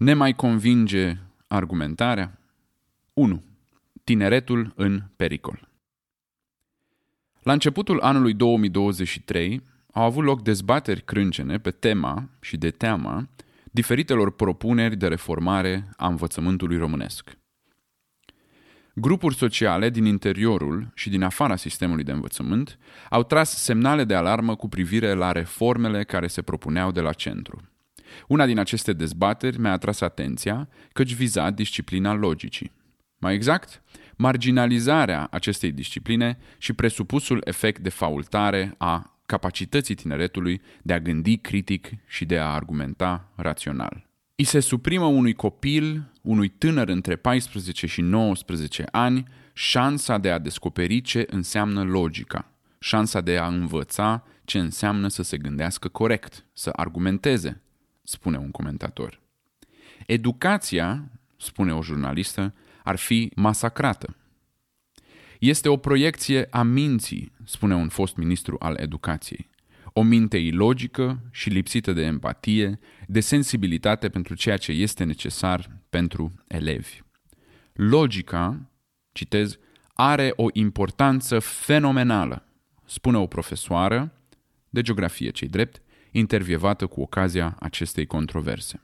Ne mai convinge argumentarea? 1. Tineretul în pericol. La începutul anului 2023 au avut loc dezbateri crâncene pe tema și de teama diferitelor propuneri de reformare a învățământului românesc. Grupuri sociale din interiorul și din afara sistemului de învățământ au tras semnale de alarmă cu privire la reformele care se propuneau de la centru. Una din aceste dezbateri mi-a atras atenția căci viza disciplina logicii. Mai exact, marginalizarea acestei discipline și presupusul efect de faultare a capacității tineretului de a gândi critic și de a argumenta rațional. I se suprimă unui copil, unui tânăr între 14 și 19 ani, șansa de a descoperi ce înseamnă logica, șansa de a învăța ce înseamnă să se gândească corect, să argumenteze, spune un comentator. Educația, spune o jurnalistă, ar fi masacrată. Este o proiecție a minții, spune un fost ministru al educației. O minte ilogică și lipsită de empatie, de sensibilitate pentru ceea ce este necesar pentru elevi. Logica, citez, are o importanță fenomenală, spune o profesoară de geografie, ce-i drept, intervievată cu ocazia acestei controverse.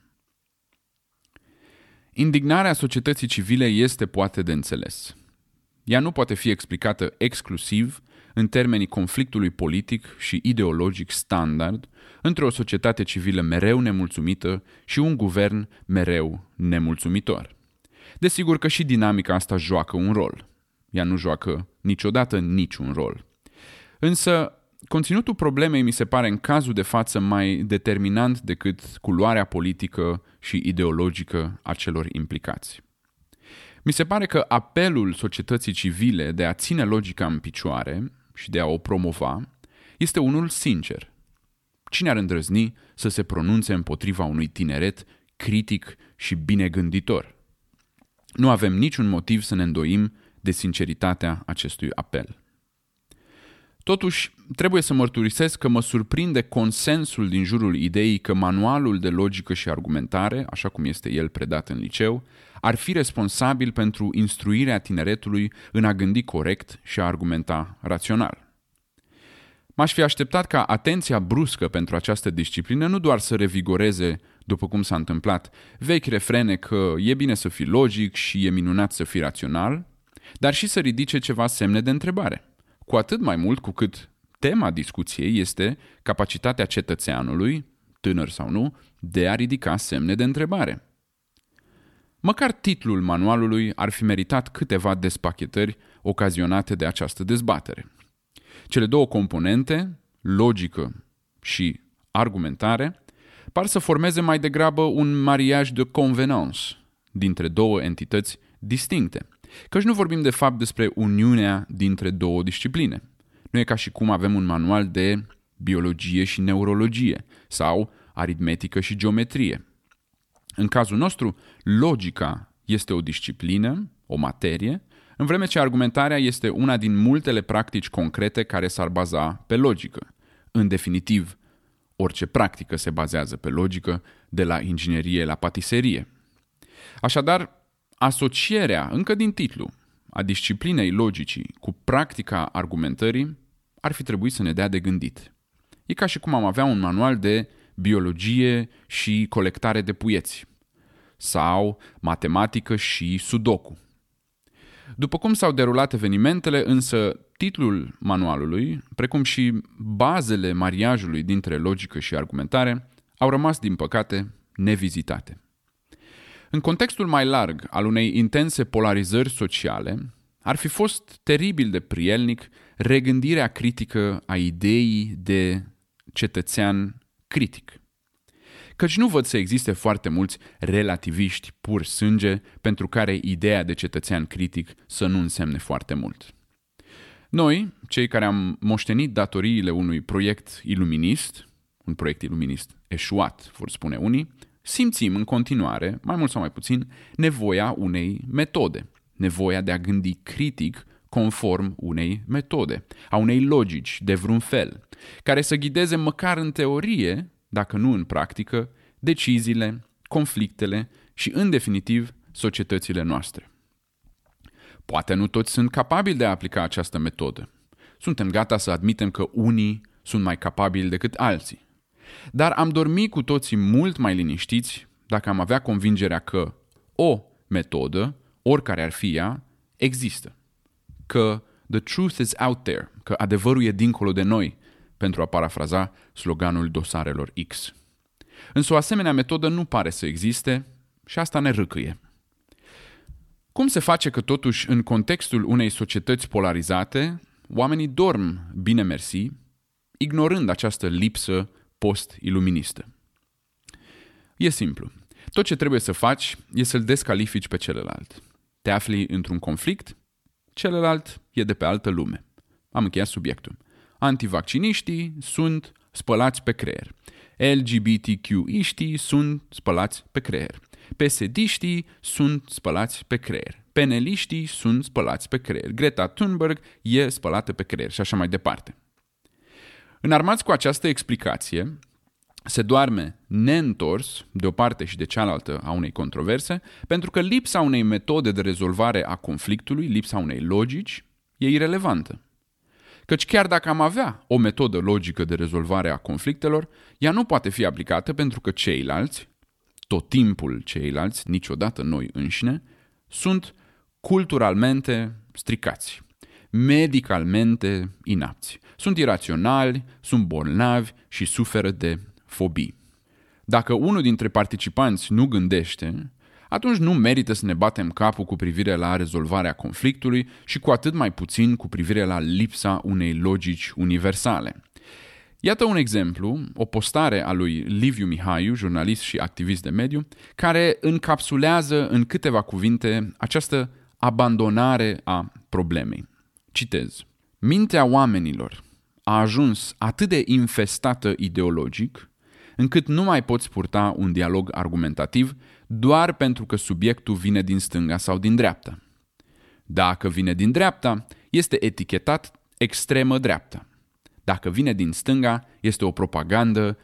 Indignarea societății civile este poate de înțeles. Ea nu poate fi explicată exclusiv în termenii conflictului politic și ideologic standard între o societate civilă mereu nemulțumită și un guvern mereu nemulțumitor. Desigur că și dinamica asta joacă un rol. Ea nu joacă niciodată niciun rol. Însă, conținutul problemei mi se pare în cazul de față mai determinant decât culoarea politică și ideologică a celor implicați. Mi se pare că apelul societății civile de a ține logica în picioare și de a o promova este unul sincer. Cine ar îndrăzni să se pronunțe împotriva unui tineret critic și bine gânditor? Nu avem niciun motiv să ne îndoim de sinceritatea acestui apel. Totuși, trebuie să mărturisesc că mă surprinde consensul din jurul ideii că manualul de logică și argumentare, așa cum este el predat în liceu, ar fi responsabil pentru instruirea tineretului în a gândi corect și a argumenta rațional. M-aș fi așteptat ca atenția bruscă pentru această disciplină nu doar să revigoreze, după cum s-a întâmplat, vechi refrene că e bine să fii logic și e minunat să fii rațional, dar și să ridice ceva semne de întrebare. Cu atât mai mult cu cât tema discuției este capacitatea cetățeanului, tânăr sau nu, de a ridica semne de întrebare. Măcar titlul manualului ar fi meritat câteva despachetări ocazionate de această dezbatere. Cele două componente, logică și argumentare, par să formeze mai degrabă un mariage de convenance dintre două entități distincte, căci nu vorbim de fapt despre uniunea dintre două discipline. Nu e ca și cum avem un manual de biologie și neurologie sau aritmetică și geometrie. În cazul nostru, logica este o disciplină, o materie, în vreme ce argumentarea este una din multele practici concrete care s-ar baza pe logică. În definitiv, orice practică se bazează pe logică, de la inginerie la patiserie. Așadar, asocierea, încă din titlu, a disciplinei logicii cu practica argumentării ar fi trebuit să ne dea de gândit. E ca și cum am avea un manual de biologie și colectare de puieți sau matematică și sudoku. După cum s-au derulat evenimentele, însă titlul manualului, precum și bazele mariajului dintre logică și argumentare, au rămas, din păcate, nevizitate. În contextul mai larg al unei intense polarizări sociale, ar fi fost teribil de prielnic regândirea critică a ideii de cetățean critic. Căci nu văd să existe foarte mulți relativiști pur sânge pentru care ideea de cetățean critic să nu însemne foarte mult. Noi, cei care am moștenit datoriile unui proiect iluminist, un proiect iluminist eșuat, vor spune unii, simțim în continuare, mai mult sau mai puțin, nevoia unei metode, nevoia de a gândi critic conform unei metode, a unei logici de vreun fel, care să ghideze măcar în teorie, dacă nu în practică, deciziile, conflictele și, în definitiv, societățile noastre. Poate nu toți sunt capabili de a aplica această metodă. Suntem gata să admitem că unii sunt mai capabili decât alții. Dar am dormi cu toții mult mai liniștiți dacă am avea convingerea că o metodă, oricare ar fi ea, există. Că the truth is out there, că adevărul e dincolo de noi, pentru a parafraza sloganul dosarelor X. Însă o asemenea metodă nu pare să existe și asta ne râcâie. Cum se face că totuși în contextul unei societăți polarizate, oamenii dorm bine mersi, ignorând această lipsă post-iluministă? E simplu. Tot ce trebuie să faci e să-l descalifici pe celălalt. Te afli într-un conflict, celălalt e de pe altă lume. Am încheiat subiectul. Antivacciniștii sunt spălați pe creier. LGBTQ-iștii sunt spălați pe creier. PSD-știi sunt spălați pe creier. PNL-iștii sunt spălați pe creier. Greta Thunberg e spălată pe creier și așa mai departe. Înarmați cu această explicație, se doarme neîntors de o parte și de cealaltă a unei controverse, pentru că lipsa unei metode de rezolvare a conflictului, lipsa unei logici, e irelevantă. Căci chiar dacă am avea o metodă logică de rezolvare a conflictelor, ea nu poate fi aplicată pentru că ceilalți, tot timpul ceilalți, niciodată noi înșine, sunt culturalmente stricați, medicalmente inapți. Sunt iraționali, sunt bolnavi și suferă de fobii. Dacă unul dintre participanți nu gândește, atunci nu merită să ne batem capul cu privire la rezolvarea conflictului și cu atât mai puțin cu privire la lipsa unei logici universale. Iată un exemplu, o postare a lui Liviu Mihaiu, jurnalist și activist de mediu, care încapsulează în câteva cuvinte această abandonare a problemei. Citez. Mintea oamenilor a ajuns atât de infestată ideologic, încât nu mai poți purta un dialog argumentativ doar pentru că subiectul vine din stânga sau din dreapta. Dacă vine din dreapta, este etichetat extremă dreapta. Dacă vine din stânga, este o propagandă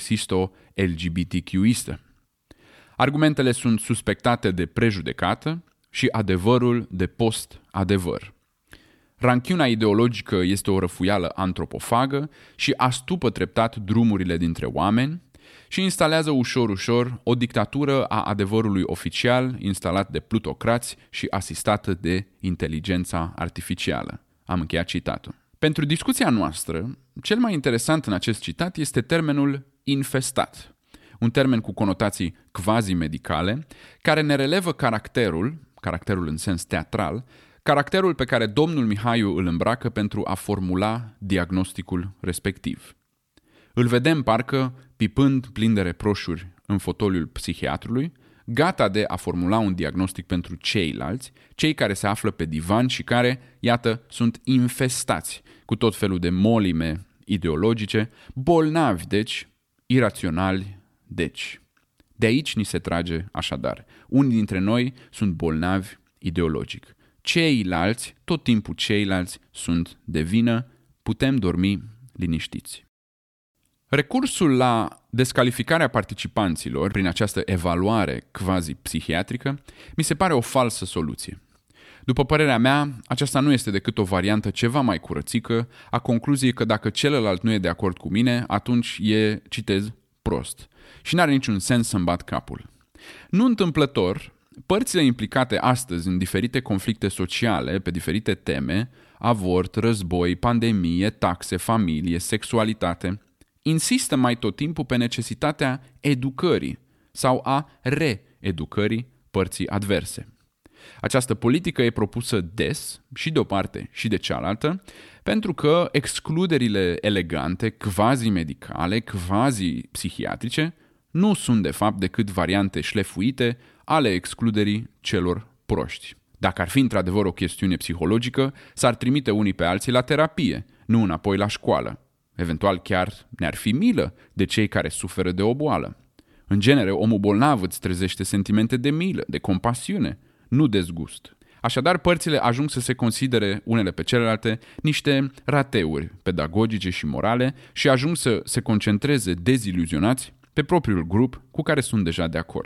progresisto-LGBTQ-istă. Argumentele sunt suspectate de prejudecată și adevărul de post-adevăr. Ranchiuna ideologică este o răfuială antropofagă și astupă treptat drumurile dintre oameni și instalează ușor o dictatură a adevărului oficial instalat de plutocrați și asistată de inteligența artificială. Am încheiat citatul. Pentru discuția noastră, cel mai interesant în acest citat este termenul infestat, un termen cu conotații quasi-medicale, care ne relevă caracterul în sens teatral, caracterul pe care domnul Mihaiu îl îmbracă pentru a formula diagnosticul respectiv. Îl vedem parcă pipând plin de reproșuri în fotoliul psihiatrului, gata de a formula un diagnostic pentru ceilalți, cei care se află pe divan și care, iată, sunt infestați cu tot felul de molime ideologice, bolnavi, deci, iraționali, deci. De aici ni se trage așadar. Unii dintre noi sunt bolnavi ideologic. Ceilalți, tot timpul ceilalți, sunt de vină, putem dormi liniștiți. Recursul la descalificarea participanților prin această evaluare quasi-psihiatrică mi se pare o falsă soluție. După părerea mea, aceasta nu este decât o variantă ceva mai curățică a concluziei că dacă celălalt nu e de acord cu mine, atunci e, citez, prost. Și n-are niciun sens să-mi bat capul. Nu întâmplător, părțile implicate astăzi în diferite conflicte sociale, pe diferite teme, avort, război, pandemie, taxe, familie, sexualitate, insistă mai tot timpul pe necesitatea educării sau a reeducării părții adverse. Această politică e propusă des, și de o parte și de cealaltă, pentru că excluderile elegante, quasi-medicale, quasi-psihiatrice, nu sunt de fapt decât variante șlefuite ale excluderii celor proști. Dacă ar fi într-adevăr o chestiune psihologică, s-ar trimite unii pe alții la terapie, nu înapoi la școală. Eventual chiar ne-ar fi milă de cei care suferă de o boală. În genere, omul bolnav îți trezește sentimente de milă, de compasiune, nu dezgust. Așadar, părțile ajung să se considere unele pe celelalte niște rateuri pedagogice și morale și ajung să se concentreze deziluzionați pe propriul grup cu care sunt deja de acord.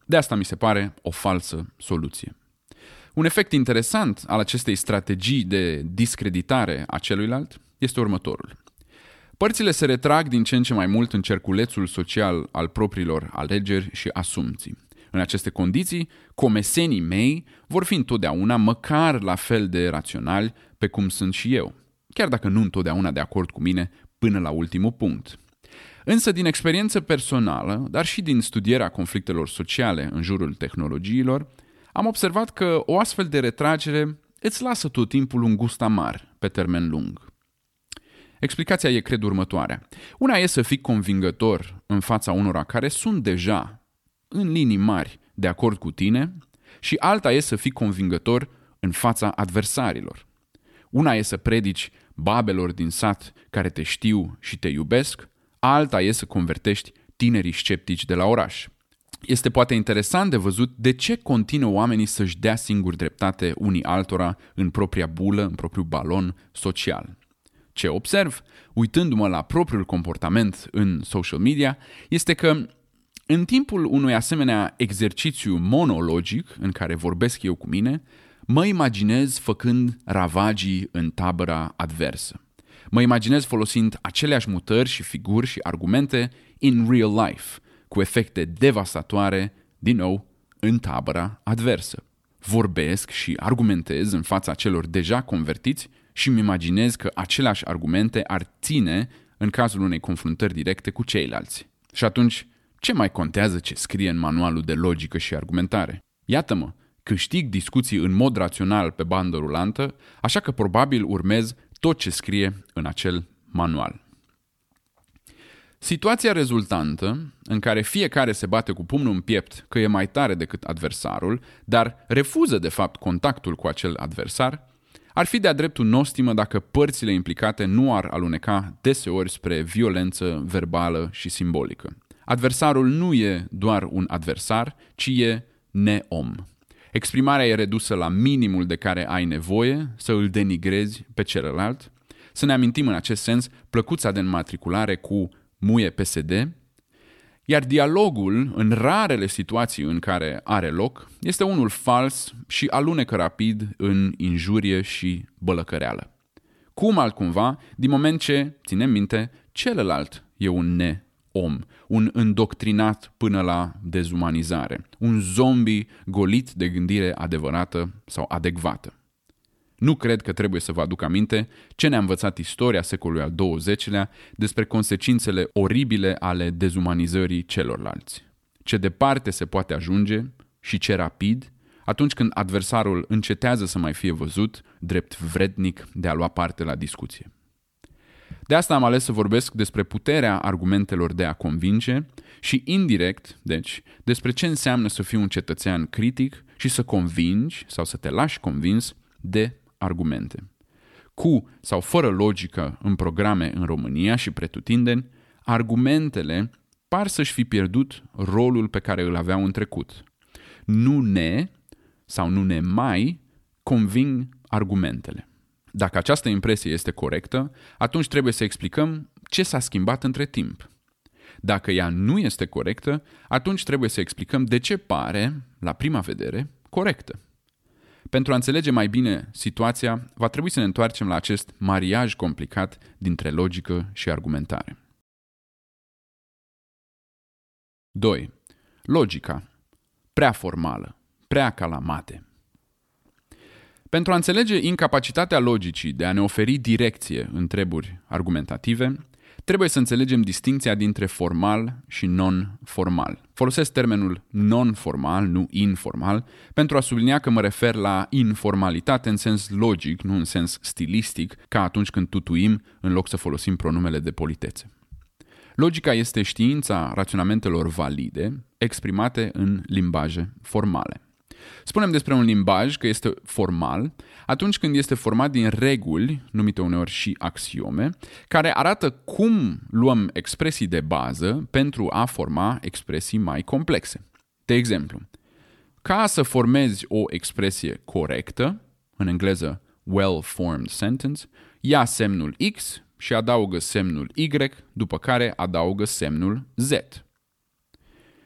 De asta mi se pare o falsă soluție. Un efect interesant al acestei strategii de discreditare a celuilalt este următorul. Părțile se retrag din ce în ce mai mult în cerculețul social al propriilor alegeri și asumții. În aceste condiții, comesenii mei vor fi întotdeauna măcar la fel de raționali pe cum sunt și eu, chiar dacă nu întotdeauna de acord cu mine până la ultimul punct. Însă din experiență personală, dar și din studierea conflictelor sociale în jurul tehnologiilor, am observat că o astfel de retragere îți lasă tot timpul un gust amar pe termen lung. Explicația e, cred, următoarea. Una e să fii convingător în fața unora care sunt deja, în linii mari, de acord cu tine și alta e să fii convingător în fața adversarilor. Una e să predici babelor din sat care te știu și te iubesc, alta e să convertești tinerii sceptici de la oraș. Este poate interesant de văzut de ce continuă oamenii să-și dea singuri dreptate unii altora în propria bulă, în propriul balon social. Ce observ, uitându-mă la propriul comportament în social media, este că în timpul unui asemenea exercițiu monologic în care vorbesc eu cu mine, mă imaginez făcând ravagii în tabăra adversă. Mă imaginez folosind aceleași mutări și figuri și argumente in real life, cu efecte devastatoare, din nou, în tabăra adversă. Vorbesc și argumentez în fața celor deja convertiți și îmi imaginez că aceleași argumente ar ține în cazul unei confruntări directe cu ceilalți. Și atunci, ce mai contează ce scrie în manualul de logică și argumentare? Iată-mă, câștig discuții în mod rațional pe bandă rulantă, așa că probabil urmez tot ce scrie în acel manual. Situația rezultantă, în care fiecare se bate cu pumnul în piept că e mai tare decât adversarul, dar refuză de fapt contactul cu acel adversar, ar fi de-a dreptul nostimă dacă părțile implicate nu ar aluneca deseori spre violență verbală și simbolică. Adversarul nu e doar un adversar, ci e neom. Exprimarea e redusă la minimul de care ai nevoie să îl denigrezi pe celălalt. Să ne amintim în acest sens plăcuța de înmatriculare cu muie PSD, iar dialogul, în rarele situații în care are loc, este unul fals și alunecă rapid în injurie și bălăcăreală. Cum altcumva, din moment ce, ținem minte, celălalt e un neom, un îndoctrinat până la dezumanizare, un zombie golit de gândire adevărată sau adecvată. Nu cred că trebuie să vă aduc aminte ce ne-a învățat istoria secolului al XX-lea despre consecințele oribile ale dezumanizării celorlalți. Ce departe se poate ajunge și ce rapid atunci când adversarul încetează să mai fie văzut drept vrednic de a lua parte la discuție. De asta am ales să vorbesc despre puterea argumentelor de a convinge și indirect, deci, despre ce înseamnă să fii un cetățean critic și să convingi sau să te lași convins de argumente. Cu sau fără logică în programe în România și pretutindeni, argumentele par să-și fi pierdut rolul pe care îl aveau în trecut. Nu ne mai conving argumentele. Dacă această impresie este corectă, atunci trebuie să explicăm ce s-a schimbat între timp. Dacă ea nu este corectă, atunci trebuie să explicăm de ce pare, la prima vedere, corectă. Pentru a înțelege mai bine situația, va trebui să ne întoarcem la acest mariaj complicat dintre logică și argumentare. 2. Logica. Prea formală, prea calamate. Pentru a înțelege incapacitatea logicii de a ne oferi direcție în treburi argumentative, trebuie să înțelegem distincția dintre formal și non-formal. Folosesc termenul non-formal, nu informal, pentru a sublinia că mă refer la informalitate în sens logic, nu în sens stilistic, ca atunci când tutuim în loc să folosim pronumele de politețe. Logica este știința raționamentelor valide exprimate în limbaje formale. Spunem despre un limbaj că este formal atunci când este format din reguli, numite uneori și axiome, care arată cum luăm expresii de bază pentru a forma expresii mai complexe. De exemplu, ca să formezi o expresie corectă, în engleză well-formed sentence, ia semnul X și adaugă semnul Y, după care adaugă semnul Z.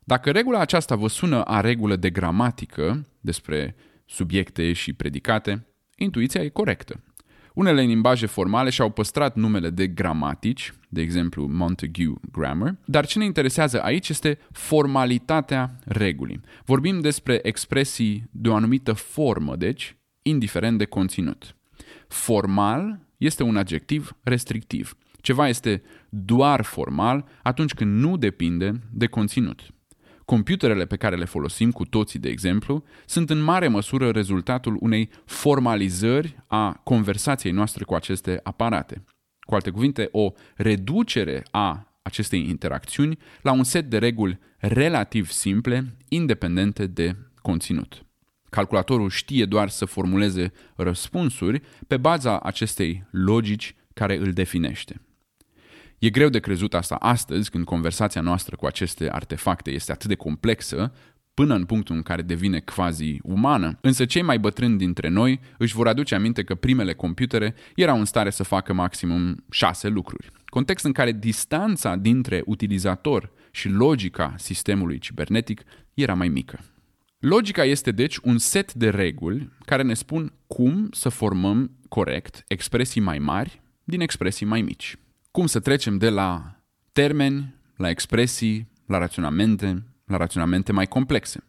Dacă regula aceasta vă sună a regulă de gramatică despre subiecte și predicate, intuiția e corectă. Unele limbaje formale și-au păstrat numele de gramatici, de exemplu Montague Grammar, dar ce ne interesează aici este formalitatea regulii. Vorbim despre expresii de o anumită formă, deci, indiferent de conținut. Formal este un adjectiv restrictiv. Ceva este doar formal atunci când nu depinde de conținut. Computerele pe care le folosim cu toții, de exemplu, sunt în mare măsură rezultatul unei formalizări a conversației noastre cu aceste aparate. Cu alte cuvinte, o reducere a acestei interacțiuni la un set de reguli relativ simple, independente de conținut. Calculatorul știe doar să formuleze răspunsuri pe baza acestei logici care îl definește. E greu de crezut asta astăzi, când conversația noastră cu aceste artefacte este atât de complexă, până în punctul în care devine quasi-umană, însă cei mai bătrâni dintre noi își vor aduce aminte că primele computere erau în stare să facă maximum 6 lucruri. Context în care distanța dintre utilizator și logica sistemului cibernetic era mai mică. Logica este deci un set de reguli care ne spun cum să formăm corect expresii mai mari din expresii mai mici. Cum să trecem de la termeni, la expresii, la raționamente mai complexe.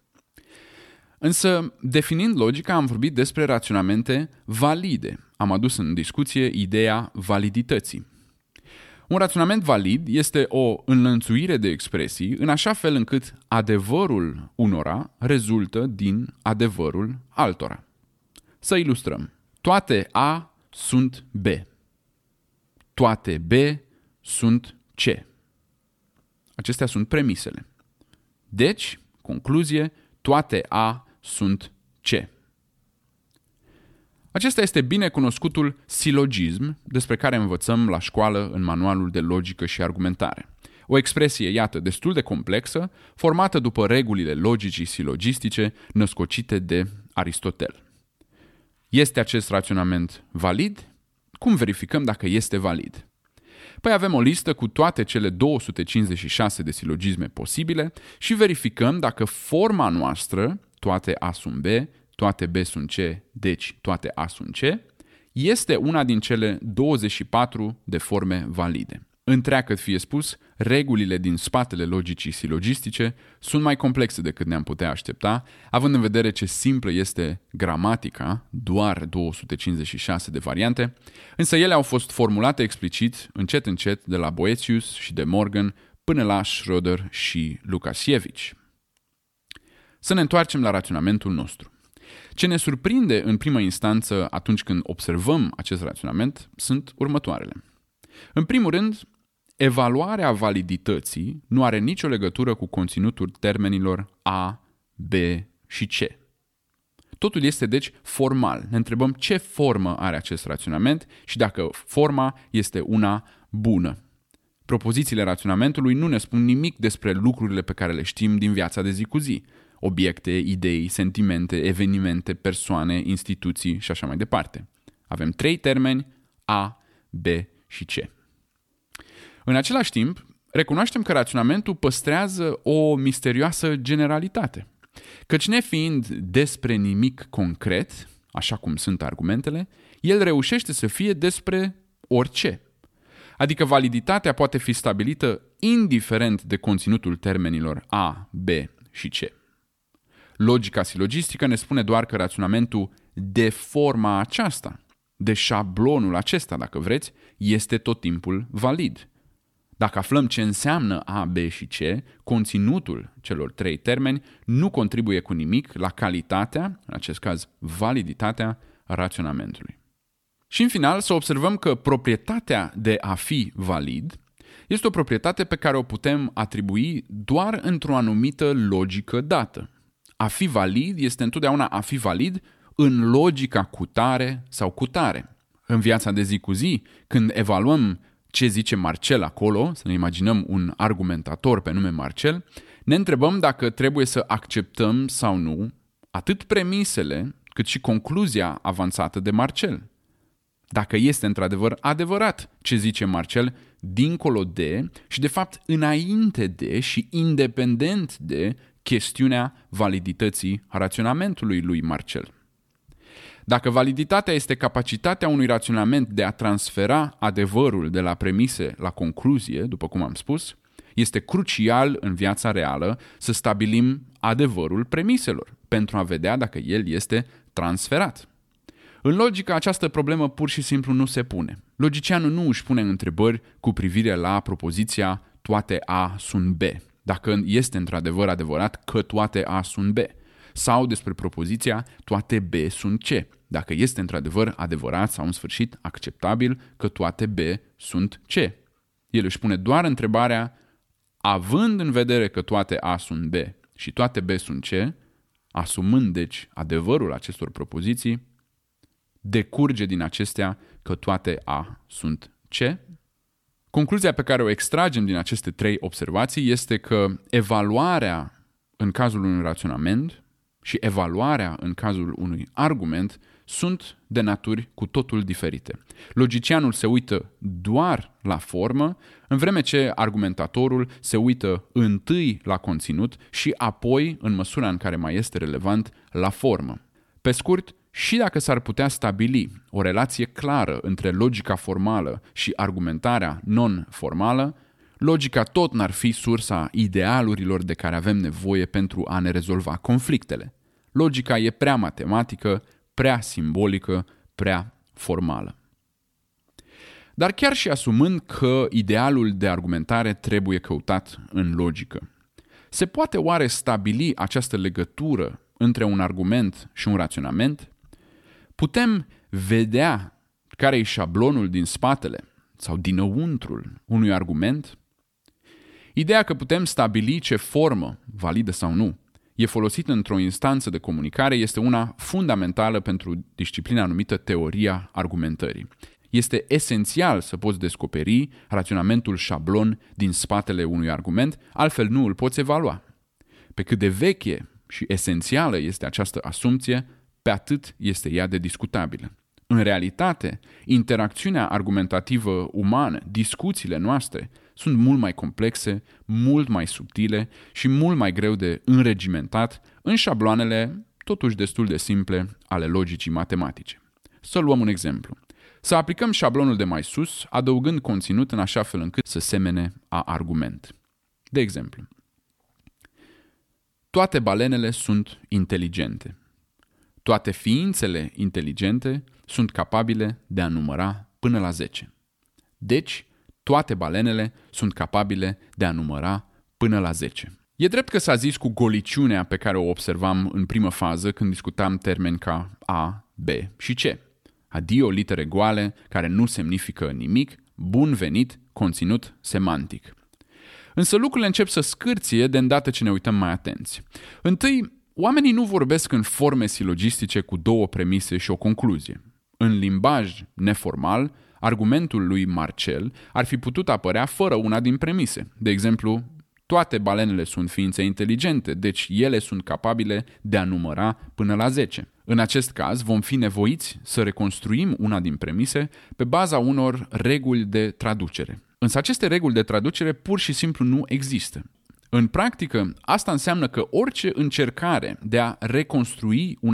Însă, definind logica, am vorbit despre raționamente valide. Am adus în discuție ideea validității. Un raționament valid este o înlănțuire de expresii în așa fel încât adevărul unora rezultă din adevărul altora. Să ilustrăm. Toate A sunt B. Toate B sunt C. Acestea sunt premisele. Deci, concluzie, toate A sunt C. Acesta este bine cunoscutul silogism despre care învățăm la școală în manualul de logică și argumentare. O expresie, iată, destul de complexă, formată după regulile logicii silogistice născocite de Aristotel. Este acest raționament valid? Cum verificăm dacă este valid? Păi avem o listă cu toate cele 256 de silogisme posibile și verificăm dacă forma noastră, toate A sunt B, toate B sunt C, deci toate A sunt C, este una din cele 24 de forme valide. Întreagăt fie spus, regulile din spatele logicii silogistice sunt mai complexe decât ne-am putea aștepta, având în vedere ce simplă este gramatica, doar 256 de variante, însă ele au fost formulate explicit, încet, de la Boëthius și de Morgan până la Schroeder și Lukasiewicz. Să ne întoarcem la raționamentul nostru. Ce ne surprinde în primă instanță atunci când observăm acest raționament sunt următoarele. În primul rând, evaluarea validității nu are nicio legătură cu conținutul termenilor A, B și C. Totul este deci formal. Ne întrebăm ce formă are acest raționament și dacă forma este una bună. Propozițiile raționamentului nu ne spun nimic despre lucrurile pe care le știm din viața de zi cu zi. Obiecte, idei, sentimente, evenimente, persoane, instituții și așa mai departe. Avem 3 termeni, A, B și C. În același timp, recunoaștem că raționamentul păstrează o misterioasă generalitate. Căci nefiind despre nimic concret, așa cum sunt argumentele, el reușește să fie despre orice. Adică validitatea poate fi stabilită indiferent de conținutul termenilor A, B și C. Logica silogistică ne spune doar că raționamentul de forma aceasta, de șablonul acesta, dacă vreți, este tot timpul valid. Dacă aflăm ce înseamnă A, B și C, conținutul celor 3 termeni nu contribuie cu nimic la calitatea, în acest caz validitatea, raționamentului. Și în final să observăm că proprietatea de a fi valid este o proprietate pe care o putem atribui doar într-o anumită logică dată. A fi valid este întotdeauna a fi valid în logica cutare sau cutare. În viața de zi cu zi, când evaluăm ce zice Marcel acolo, să ne imaginăm un argumentator pe nume Marcel, ne întrebăm dacă trebuie să acceptăm sau nu atât premisele cât și concluzia avansată de Marcel. dacă este într-adevăr adevărat ce zice Marcel, dincolo de și de fapt înainte de și independent de chestiunea validității raționamentului lui Marcel. Dacă validitatea este capacitatea unui raționament de a transfera adevărul de la premise la concluzie, după cum am spus, este crucial în viața reală să stabilim adevărul premiselor pentru a vedea dacă el este transferat. În logică, această problemă pur și simplu nu se pune. Logicianul nu își pune întrebări cu privire la propoziția toate A sunt B, dacă este într-adevăr adevărat că toate A sunt B, sau despre propoziția toate B sunt C, dacă este într-adevăr adevărat sau în sfârșit acceptabil că toate B sunt C. El își pune doar întrebarea, având în vedere că toate A sunt B și toate B sunt C, asumând deci adevărul acestor propoziții, decurge din acestea că toate A sunt C? Concluzia pe care o extragem din aceste trei observații este că evaluarea în cazul unui raționament și evaluarea în cazul unui argument sunt de naturi cu totul diferite. Logicianul se uită doar la formă, în vreme ce argumentatorul se uită întâi la conținut și apoi, în măsura în care mai este relevant, la formă. Pe scurt, și dacă s-ar putea stabili o relație clară între logica formală și argumentarea non-formală, logica tot n-ar fi sursa idealurilor de care avem nevoie pentru a ne rezolva conflictele. Logica e prea matematică, prea simbolică, prea formală. Dar chiar și asumând că idealul de argumentare trebuie căutat în logică, se poate oare stabili această legătură între un argument și un raționament? Putem vedea care e șablonul din spatele sau dinăuntrul unui argument? Ideea că putem stabili ce formă, validă sau nu, e folosită într-o instanță de comunicare este una fundamentală pentru disciplina numită teoria argumentării. Este esențial să poți descoperi raționamentul șablon din spatele unui argument, altfel nu îl poți evalua. Pe cât de veche și esențială este această asumție, pe atât este ea de discutabilă. În realitate, interacțiunea argumentativă umană, discuțiile noastre, sunt mult mai complexe, mult mai subtile și mult mai greu de înregimentat în șabloanele totuși destul de simple ale logicii matematice. Să luăm un exemplu. Să aplicăm șablonul de mai sus, adăugând conținut în așa fel încât să semene a argument. De exemplu, toate balenele sunt inteligente. Toate ființele inteligente sunt capabile de a număra până la 10. Deci, toate balenele sunt capabile de a număra până la 10. E drept că s-a zis cu goliciunea pe care o observam în primă fază când discutam termeni ca A, B și C. Adio litere goale care nu semnifică nimic, bun venit, conținut semantic. Însă lucrurile încep să scârție de îndată ce ne uităm mai atenți. Întâi, oamenii nu vorbesc în forme silogistice cu două premise și o concluzie. În limbaj neformal, argumentul lui Marcel ar fi putut apărea fără una din premise. De exemplu, toate balenele sunt ființe inteligente, deci ele sunt capabile de a număra până la 10. În acest caz, vom fi nevoiți să reconstruim una din premise pe baza unor reguli de traducere. Însă aceste reguli de traducere pur și simplu nu există. În practică, asta înseamnă că orice încercare de a reconstrui un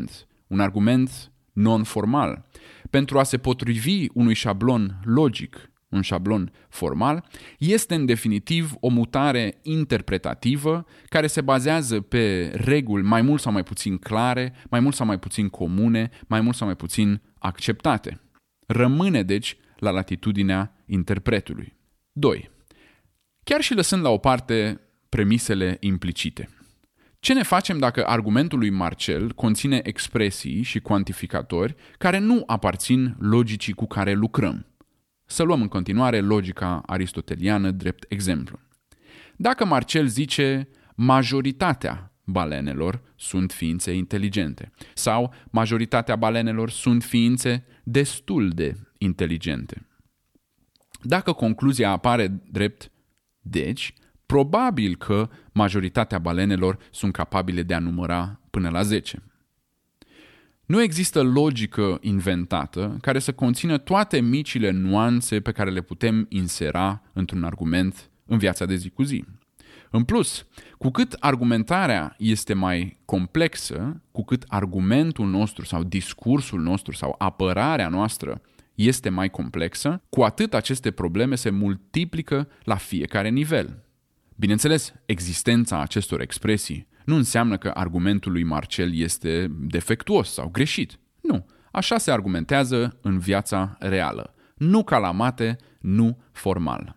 argument non-formal, pentru a se potrivi unui șablon logic, un șablon formal, este în definitiv o mutare interpretativă care se bazează pe reguli mai mult sau mai puțin clare, mai mult sau mai puțin comune, mai mult sau mai puțin acceptate. Rămâne, deci, la latitudinea interpretului. 2. Chiar și lăsând la o parte premisele implicite. Ce ne facem dacă argumentul lui Marcel conține expresii și cuantificatori care nu aparțin logicii cu care lucrăm? Să luăm în continuare logica aristoteliană drept exemplu. Dacă Marcel zice majoritatea balenelor sunt ființe inteligente sau majoritatea balenelor sunt ființe destul de inteligente. Dacă concluzia apare drept deci, probabil că majoritatea balenelor sunt capabile de a număra până la 10. Nu există logică inventată care să conțină toate micile nuanțe pe care le putem insera într-un argument în viața de zi cu zi. În plus, cu cât argumentarea este mai complexă, cu cât argumentul nostru sau discursul nostru sau apărarea noastră este mai complexă, cu atât aceste probleme se multiplică la fiecare nivel. Bineînțeles, existența acestor expresii nu înseamnă că argumentul lui Marcel este defectuos sau greșit. Nu, așa se argumentează în viața reală. Nu ca la mate, nu formal.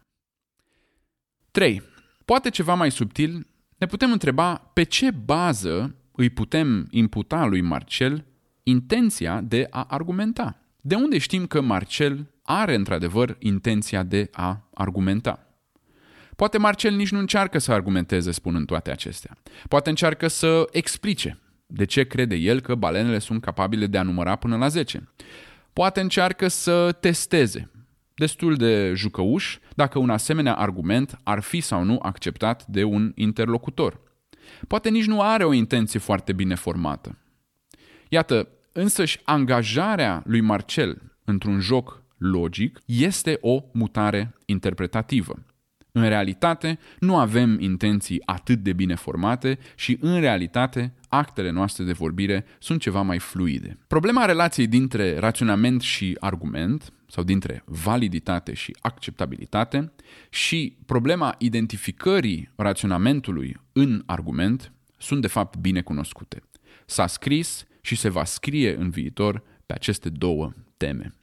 3. Poate ceva mai subtil, ne putem întreba pe ce bază îi putem imputa lui Marcel intenția de a argumenta. De unde știm că Marcel are într-adevăr intenția de a argumenta? Poate Marcel nici nu încearcă să argumenteze spunând toate acestea. Poate încearcă să explice de ce crede el că balenele sunt capabile de a număra până la 10. Poate încearcă să testeze, destul de jucăuș, dacă un asemenea argument ar fi sau nu acceptat de un interlocutor. Poate nici nu are o intenție foarte bine formată. Iată, însăși angajarea lui Marcel într-un joc logic este o mutare interpretativă. În realitate, nu avem intenții atât de bine formate și, în realitate, actele noastre de vorbire sunt ceva mai fluide. Problema relației dintre raționament și argument, sau dintre validitate și acceptabilitate, și problema identificării raționamentului în argument sunt, de fapt, bine cunoscute. S-a scris și se va scrie în viitor pe aceste două teme.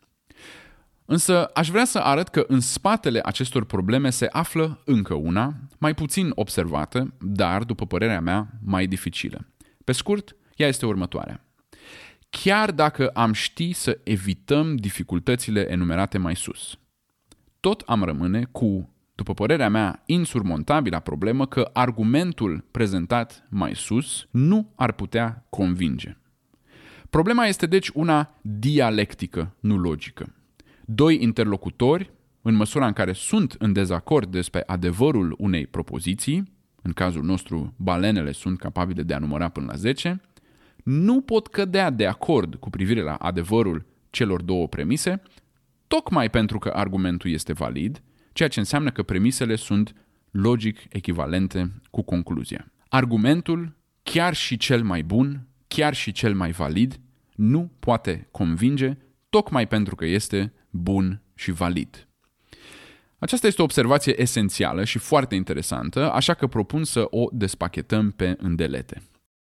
Însă aș vrea să arăt că în spatele acestor probleme se află încă una, mai puțin observată, dar, după părerea mea, mai dificilă. Pe scurt, ea este următoarea. Chiar dacă am ști să evităm dificultățile enumerate mai sus, tot am rămâne cu, după părerea mea, insurmontabila problemă că argumentul prezentat mai sus nu ar putea convinge. Problema este deci una dialectică, nu logică. Doi interlocutori, în măsura în care sunt în dezacord despre adevărul unei propoziții, în cazul nostru balenele sunt capabile de a număra până la 10, nu pot cădea de acord cu privire la adevărul celor două premise, tocmai pentru că argumentul este valid, ceea ce înseamnă că premisele sunt logic echivalente cu concluzia. Argumentul, chiar și cel mai bun, chiar și cel mai valid, nu poate convinge, tocmai pentru că este bun și valid. Aceasta este o observație esențială și foarte interesantă, așa că propun să o despachetăm pe îndelete.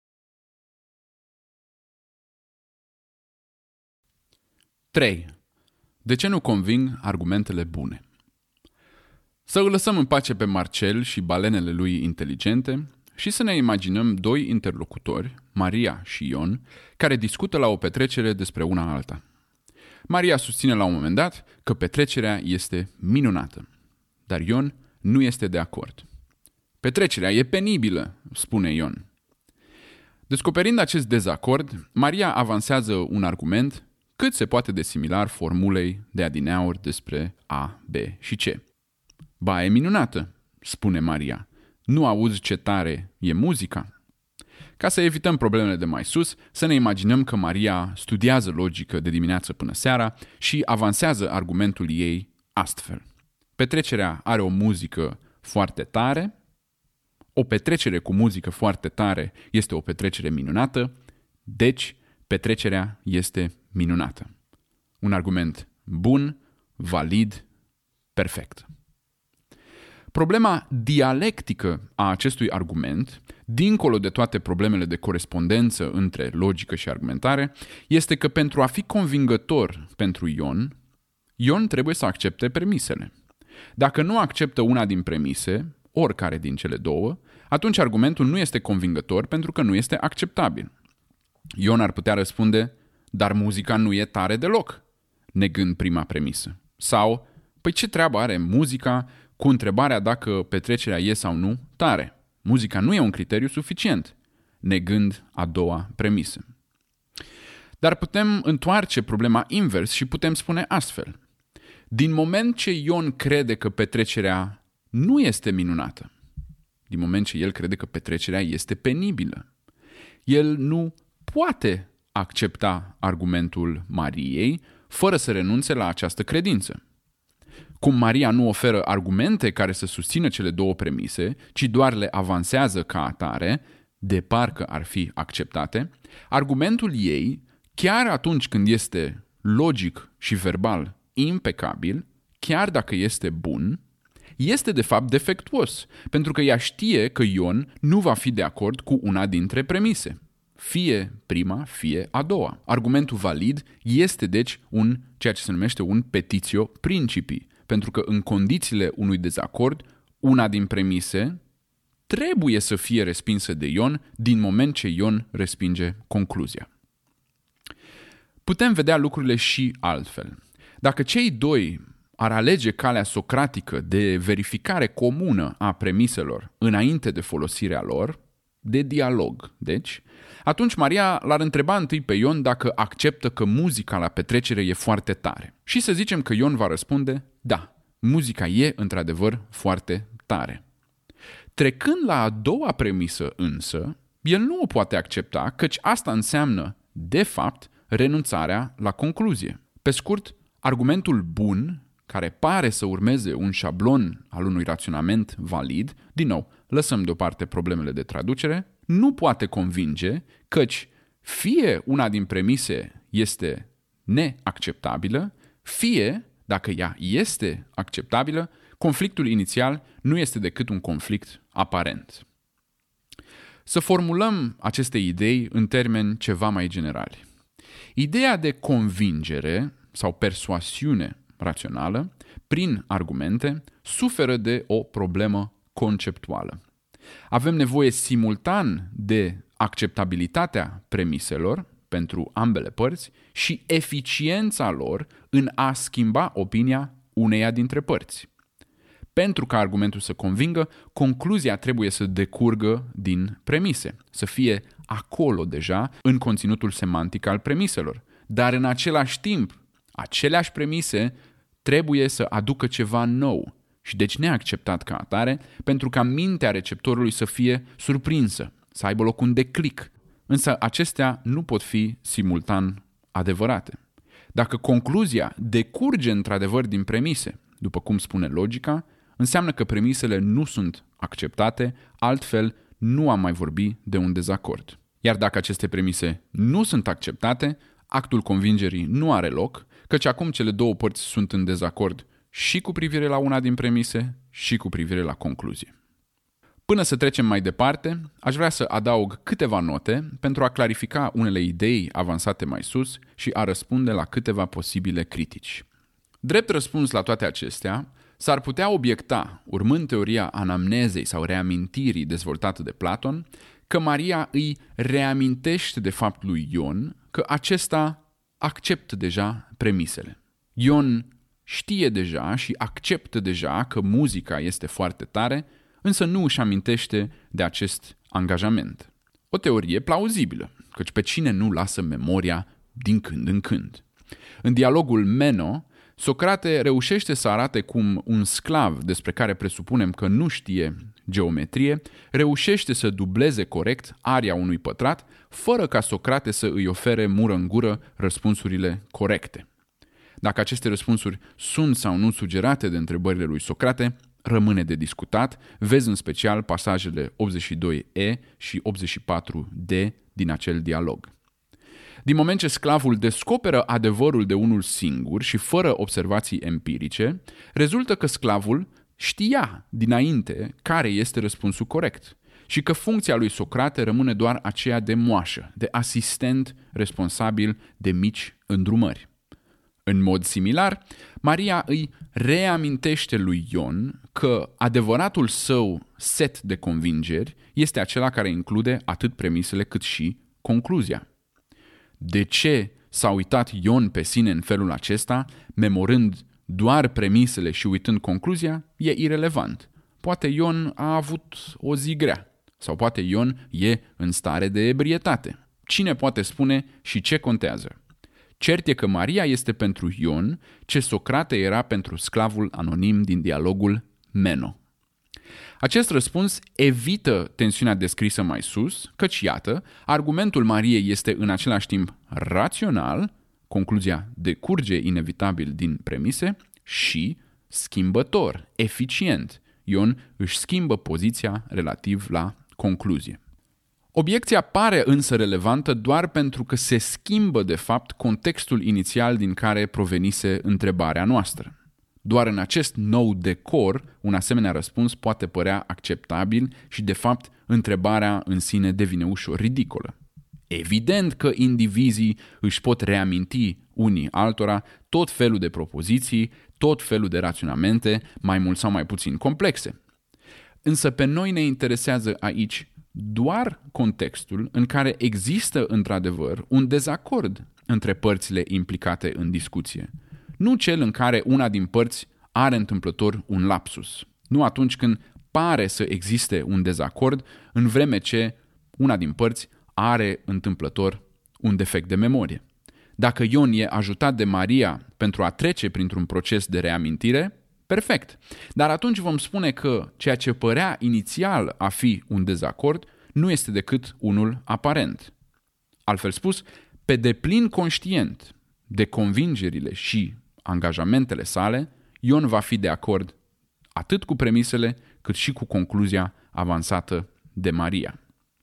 Trei. De ce nu conving argumentele bune? Să îl lăsăm în pace pe Marcel și balenele lui inteligente și să ne imaginăm doi interlocutori, Maria și Ion, care discută la o petrecere despre una alta. Maria susține la un moment dat că petrecerea este minunată, dar Ion nu este de acord. Petrecerea e penibilă, spune Ion. Descoperind acest dezacord, Maria avansează un argument cât se poate de similar formulei de adineauri despre A, B și C. Ba, e minunată, spune Maria. Nu auzi ce tare e muzica? Ca să evităm problemele de mai sus, să ne imaginăm că Maria studiază logică de dimineață până seara și avansează argumentul ei astfel. Petrecerea are o muzică foarte tare, o petrecere cu muzică foarte tare este o petrecere minunată, deci petrecerea este minunată. Un argument bun, valid, perfect. Problema dialectică a acestui argument, dincolo de toate problemele de corespondență între logică și argumentare, este că pentru a fi convingător pentru Ion, Ion trebuie să accepte premisele. Dacă nu acceptă una din premise, oricare din cele două, atunci argumentul nu este convingător pentru că nu este acceptabil. Ion ar putea răspunde, dar muzica nu e tare deloc, negând prima premisă. Sau, păi ce treabă are muzica cu întrebarea dacă petrecerea e sau nu tare? Muzica nu e un criteriu suficient, negând a doua premisă. Dar putem întoarce problema invers și putem spune astfel. Din moment ce Ion crede că petrecerea nu este minunată, din moment ce el crede că petrecerea este penibilă, el nu poate accepta argumentul Mariei fără să renunțe la această credință. Cum Maria nu oferă argumente care să susțină cele două premise, ci doar le avansează ca atare, de parcă ar fi acceptate, argumentul ei, chiar atunci când este logic și verbal impecabil, chiar dacă este bun, este de fapt defectuos, pentru că ea știe că Ion nu va fi de acord cu una dintre premise. Fie prima, fie a doua. Argumentul valid este deci ceea ce se numește un petitio principii, pentru că în condițiile unui dezacord, una din premise trebuie să fie respinsă de Ion din moment ce Ion respinge concluzia. Putem vedea lucrurile și altfel. Dacă cei doi ar alege calea socratică de verificare comună a premiselor înainte de folosirea lor, de dialog, deci, atunci Maria l-ar întreba întâi pe Ion dacă acceptă că muzica la petrecere e foarte tare. Și să zicem că Ion va răspunde, da, muzica e într-adevăr foarte tare. Trecând la a doua premisă însă, el nu o poate accepta, căci asta înseamnă, de fapt, renunțarea la concluzie. Pe scurt, argumentul bun, care pare să urmeze un șablon al unui raționament valid, din nou, lăsăm deoparte problemele de traducere, nu poate convinge, căci fie una din premise este neacceptabilă, fie, dacă ea este acceptabilă, conflictul inițial nu este decât un conflict aparent. Să formulăm aceste idei în termeni ceva mai generali. Ideea de convingere sau persuasiune rațională, prin argumente, suferă de o problemă conceptuală. Avem nevoie simultan de acceptabilitatea premiselor pentru ambele părți și eficiența lor în a schimba opinia uneia dintre părți. Pentru ca argumentul să convingă, concluzia trebuie să decurgă din premise, să fie acolo deja în conținutul semantic al premiselor. Dar în același timp, aceleași premise trebuie să aducă ceva nou și deci neacceptat ca atare, pentru ca mintea receptorului să fie surprinsă, să aibă loc un declic. Însă acestea nu pot fi simultan adevărate. Dacă concluzia decurge într-adevăr din premise, după cum spune logica, înseamnă că premisele nu sunt acceptate, altfel nu am mai vorbi de un dezacord. Iar dacă aceste premise nu sunt acceptate, actul convingerii nu are loc, căci acum cele două părți sunt în dezacord și cu privire la una din premise și cu privire la concluzie. Până să trecem mai departe, aș vrea să adaug câteva note pentru a clarifica unele idei avansate mai sus și a răspunde la câteva posibile critici. Drept răspuns la toate acestea, s-ar putea obiecta, urmând teoria anamnezei sau reamintirii dezvoltată de Platon, că Maria îi reamintește de fapt lui Ion că acesta acceptă deja premisele. Ion știe deja și acceptă deja că muzica este foarte tare, însă nu își amintește de acest angajament. O teorie plauzibilă, căci pe cine nu lasă memoria din când în când. În dialogul Meno, Socrate reușește să arate cum un sclav despre care presupunem că nu știe geometrie, reușește să dubleze corect aria unui pătrat, fără ca Socrate să îi ofere mură în gură răspunsurile corecte. Dacă aceste răspunsuri sunt sau nu sugerate de întrebările lui Socrate, rămâne de discutat, vezi în special pasajele 82e și 84d din acel dialog. Din moment ce sclavul descoperă adevărul de unul singur și fără observații empirice, rezultă că sclavul știa dinainte care este răspunsul corect și că funcția lui Socrate rămâne doar aceea de moașă, de asistent responsabil de mici îndrumări. În mod similar, Maria îi reamintește lui Ion că adevăratul său set de convingeri este acela care include atât premisele cât și concluzia. De ce s-a uitat Ion pe sine în felul acesta, memorând doar premisele și uitând concluzia, e irelevant. Poate Ion a avut o zi grea sau poate Ion e în stare de ebrietate. Cine poate spune și ce contează? Cert e că Maria este pentru Ion ce Socrate era pentru sclavul anonim din dialogul Meno. Acest răspuns evită tensiunea descrisă mai sus, căci, iată, argumentul Mariei este în același timp rațional, concluzia decurge inevitabil din premise, și schimbător, eficient. Ion își schimbă poziția relativ la concluzie. Obiecția pare însă relevantă doar pentru că se schimbă de fapt contextul inițial din care provenise întrebarea noastră. Doar în acest nou decor, un asemenea răspuns poate părea acceptabil și, de fapt, întrebarea în sine devine ușor ridicolă. Evident că indivizii își pot reaminti unii altora tot felul de propoziții, tot felul de raționamente, mai mult sau mai puțin complexe. Însă pe noi ne interesează aici doar contextul în care există într-adevăr un dezacord între părțile implicate în discuție, nu cel în care una din părți are întâmplător un lapsus, nu atunci când pare să existe un dezacord, în vreme ce una din părți are întâmplător un defect de memorie. Dacă Ion e ajutat de Maria pentru a trece printr-un proces de reamintire, perfect. Dar atunci vom spune că ceea ce părea inițial a fi un dezacord nu este decât unul aparent. Altfel spus, pe deplin conștient de convingerile și angajamentele sale, Ion va fi de acord atât cu premisele cât și cu concluzia avansată de Maria.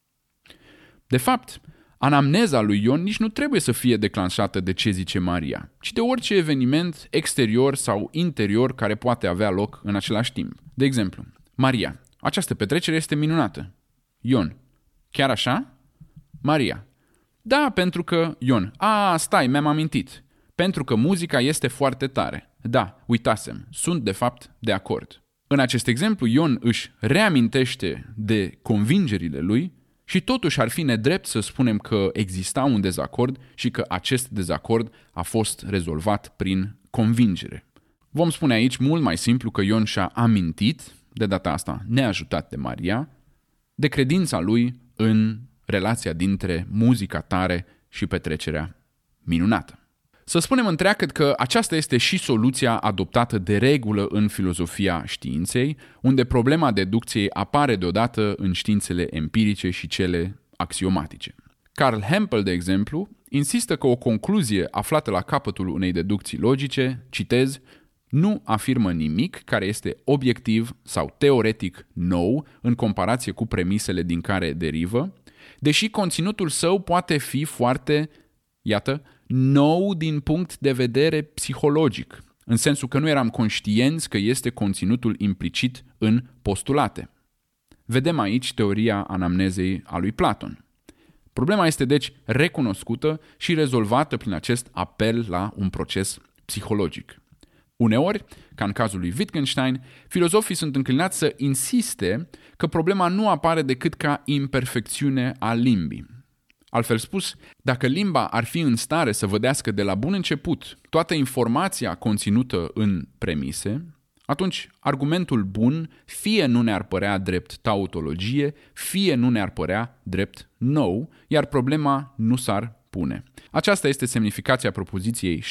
De fapt, anamneza lui Ion nici nu trebuie să fie declanșată de ce zice Maria, ci de orice eveniment exterior sau interior care poate avea loc în același timp. De exemplu, Maria: această petrecere este minunată. Ion: chiar așa? Maria: da, pentru că... Ion: stai, mi-am amintit. Pentru că muzica este foarte tare. Da, uitasem. Sunt de fapt de acord. În acest exemplu, Ion își reamintește de convingerile lui și totuși ar fi nedrept să spunem că exista un dezacord și că acest dezacord a fost rezolvat prin convingere. Vom spune aici mult mai simplu că Ion și-a amintit, de data asta neajutat de Maria, de credința lui în relația dintre muzica tare și petrecerea minunată. Să spunem întreagăt că aceasta este și soluția adoptată de regulă în filozofia științei, unde problema deducției apare deodată în științele empirice și cele axiomatice. Carl Hempel, de exemplu, insistă că o concluzie aflată la capătul unei deducții logice, citez, nu afirmă nimic care este obiectiv sau teoretic nou în comparație cu premisele din care derivă, deși conținutul său poate fi foarte, iată, nou din punct de vedere psihologic, în sensul că nu eram conștienți că este conținutul implicit în postulate. Vedem aici teoria anamnezei a lui Platon. Problema este deci recunoscută și rezolvată prin acest apel la un proces psihologic. Uneori, ca în cazul lui Wittgenstein, filozofii sunt înclinați să insiste că problema nu apare decât ca imperfecțiune a limbii. Altfel spus, dacă limba ar fi în stare să vădească de la bun început toată informația conținută în premise, atunci argumentul bun fie nu ne-ar părea drept tautologie, fie nu ne-ar părea drept nou, iar problema nu s-ar pune. Aceasta este semnificația propoziției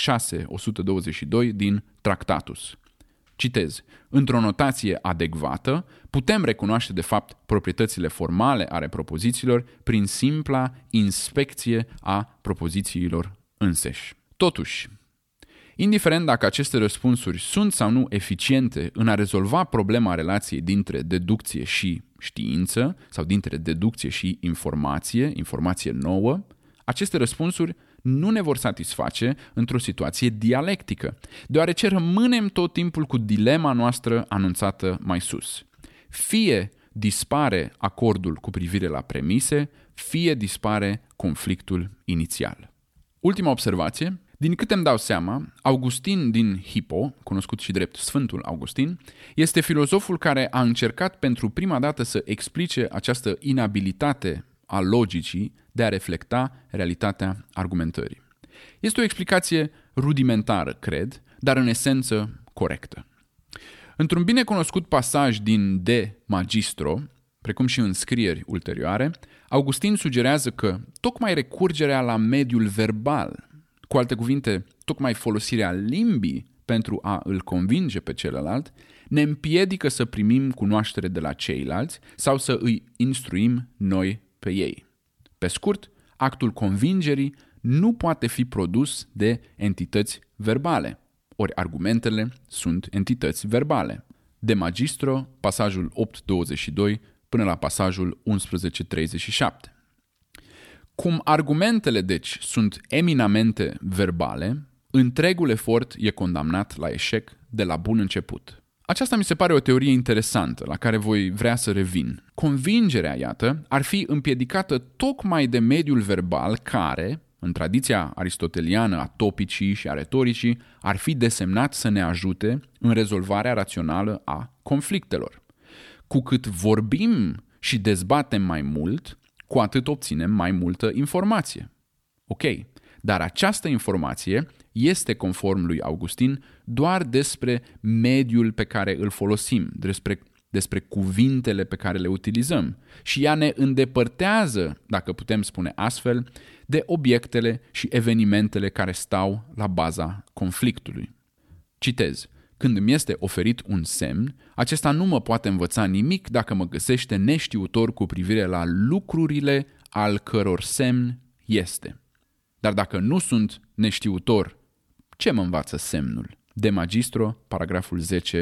6.122 din Tractatus. Citez: într-o notație adecvată, putem recunoaște de fapt proprietățile formale ale propozițiilor prin simpla inspecție a propozițiilor înseși. Totuși, indiferent dacă aceste răspunsuri sunt sau nu eficiente în a rezolva problema relației dintre deducție și știință sau dintre deducție și informație nouă, aceste răspunsuri nu ne vor satisface într-o situație dialectică, deoarece rămânem tot timpul cu dilema noastră anunțată mai sus. Fie dispare acordul cu privire la premise, fie dispare conflictul inițial. Ultima observație: din câte îmi dau seama, Augustin din Hippo, cunoscut și drept Sfântul Augustin, este filozoful care a încercat pentru prima dată să explice această inabilitate a logicii de a reflecta realitatea argumentării. Este o explicație rudimentară, cred, dar în esență corectă. Într-un bine cunoscut pasaj din De Magistro, precum și în scrieri ulterioare, Augustin sugerează că tocmai recurgerea la mediul verbal, cu alte cuvinte, tocmai folosirea limbii pentru a îl convinge pe celălalt ne împiedică să primim cunoaștere de la ceilalți sau să îi instruim noi pe ei. Pe scurt, actul convingerii nu poate fi produs de entități verbale, ori argumentele sunt entități verbale. De Magistro, pasajul 8.22 până la pasajul 11.37. Cum argumentele, deci, sunt eminamente verbale, întregul efort e condamnat la eșec de la bun început. Aceasta mi se pare o teorie interesantă, la care voi vrea să revin. Convingerea, iată, ar fi împiedicată tocmai de mediul verbal care, în tradiția aristoteliană a topicii și a retoricii, ar fi desemnat să ne ajute în rezolvarea rațională a conflictelor. Cu cât vorbim și dezbatem mai mult, cu atât obținem mai multă informație. Ok, dar această informație este, conform lui Augustin, doar despre mediul pe care îl folosim, despre cuvintele pe care le utilizăm și ea ne îndepărtează, dacă putem spune astfel, de obiectele și evenimentele care stau la baza conflictului. Citez: când îmi este oferit un semn, acesta nu mă poate învăța nimic dacă mă găsește neștiutor cu privire la lucrurile al căror semn este. Dar dacă nu sunt neștiutor, ce mă învață semnul? De Magistro, paragraful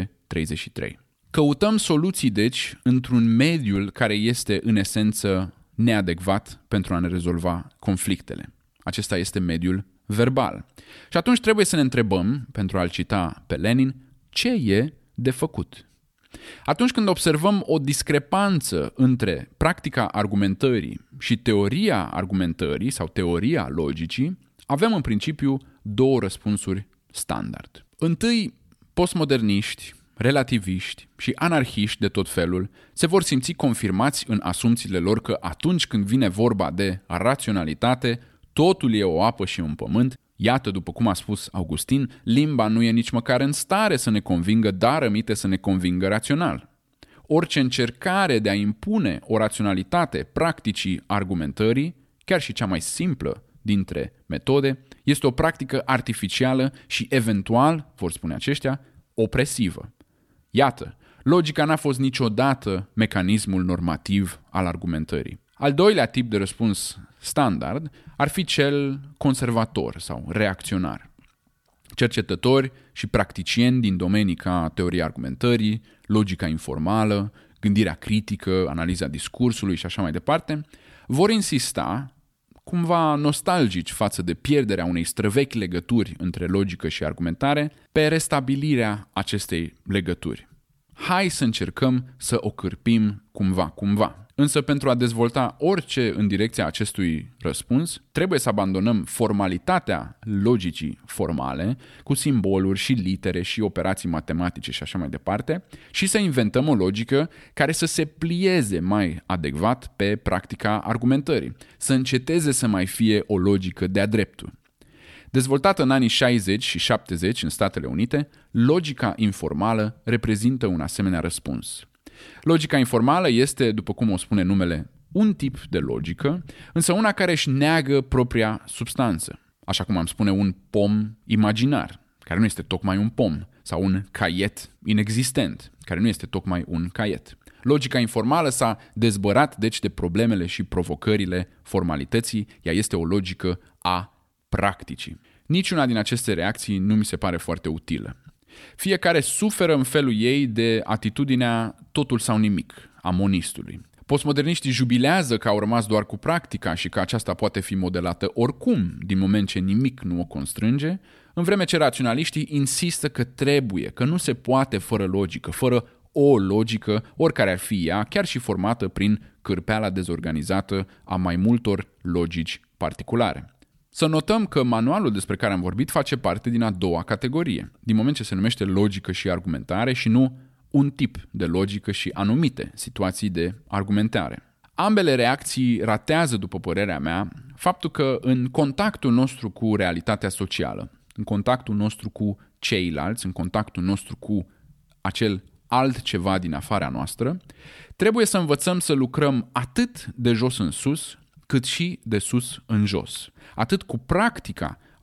10.33. Căutăm soluții, deci, într-un mediul care este, în esență, neadecvat pentru a ne rezolva conflictele. Acesta este mediul verbal. Și atunci trebuie să ne întrebăm, pentru a-l cita pe Lenin, ce e de făcut? Atunci când observăm o discrepanță între practica argumentării și teoria argumentării sau teoria logicii, avem în principiu două răspunsuri standard. Întâi, postmoderniști, relativiști și anarhiști de tot felul se vor simți confirmați în asumțiile lor că atunci când vine vorba de raționalitate, totul e o apă și un pământ. Iată, după cum a spus Augustin, limba nu e nici măcar în stare să ne convingă, dar rămite să ne convingă rațional. Orice încercare de a impune o raționalitate practicii argumentării, chiar și cea mai simplă dintre metode, este o practică artificială și eventual, vor spune aceștia, opresivă. Iată, logica n-a fost niciodată mecanismul normativ al argumentării. Al doilea tip de răspuns standard ar fi cel conservator sau reacționar. Cercetători și practicieni din domenii ca teoria argumentării, logica informală, gândirea critică, analiza discursului și așa mai departe, vor insista, cumva nostalgici față de pierderea unei străvechi legături între logică și argumentare, pe restabilirea acestei legături. Hai să încercăm să o cârpim cumva. Însă pentru a dezvolta orice în direcția acestui răspuns, trebuie să abandonăm formalitatea logicii formale, cu simboluri și litere și operații matematice și așa mai departe, și să inventăm o logică care să se plieze mai adecvat pe practica argumentării, să înceteze să mai fie o logică de-a dreptul. Dezvoltată în anii 60 și 70 în Statele Unite, logica informală reprezintă un asemenea răspuns. Logica informală este, după cum o spune numele, un tip de logică, însă una care își neagă propria substanță, așa cum am spune un pom imaginar, care nu este tocmai un pom, sau un caiet inexistent, care nu este tocmai un caiet. Logica informală s-a dezbărat deci de problemele și provocările formalității, ea este o logică a practicii. Niciuna din aceste reacții nu mi se pare foarte utilă. Fiecare suferă în felul ei de atitudinea totul sau nimic a monistului. Postmoderniștii jubilează că au rămas doar cu practica și că aceasta poate fi modelată oricum, din moment ce nimic nu o constrânge, în vreme ce raționaliștii insistă că trebuie, că nu se poate fără logică, fără o logică, oricare ar fi ea, chiar și formată prin cârpeala dezorganizată a mai multor logici particulare. Să notăm că manualul despre care am vorbit face parte din a doua categorie, din moment ce se numește logică și argumentare și nu un tip de logică și anumite situații de argumentare. Ambele reacții ratează, după părerea mea, faptul că în contactul nostru cu realitatea socială, în contactul nostru cu ceilalți, în contactul nostru cu acel altceva din afara noastră, trebuie să învățăm să lucrăm atât de jos în sus, cât și de sus în jos. Atât cu practica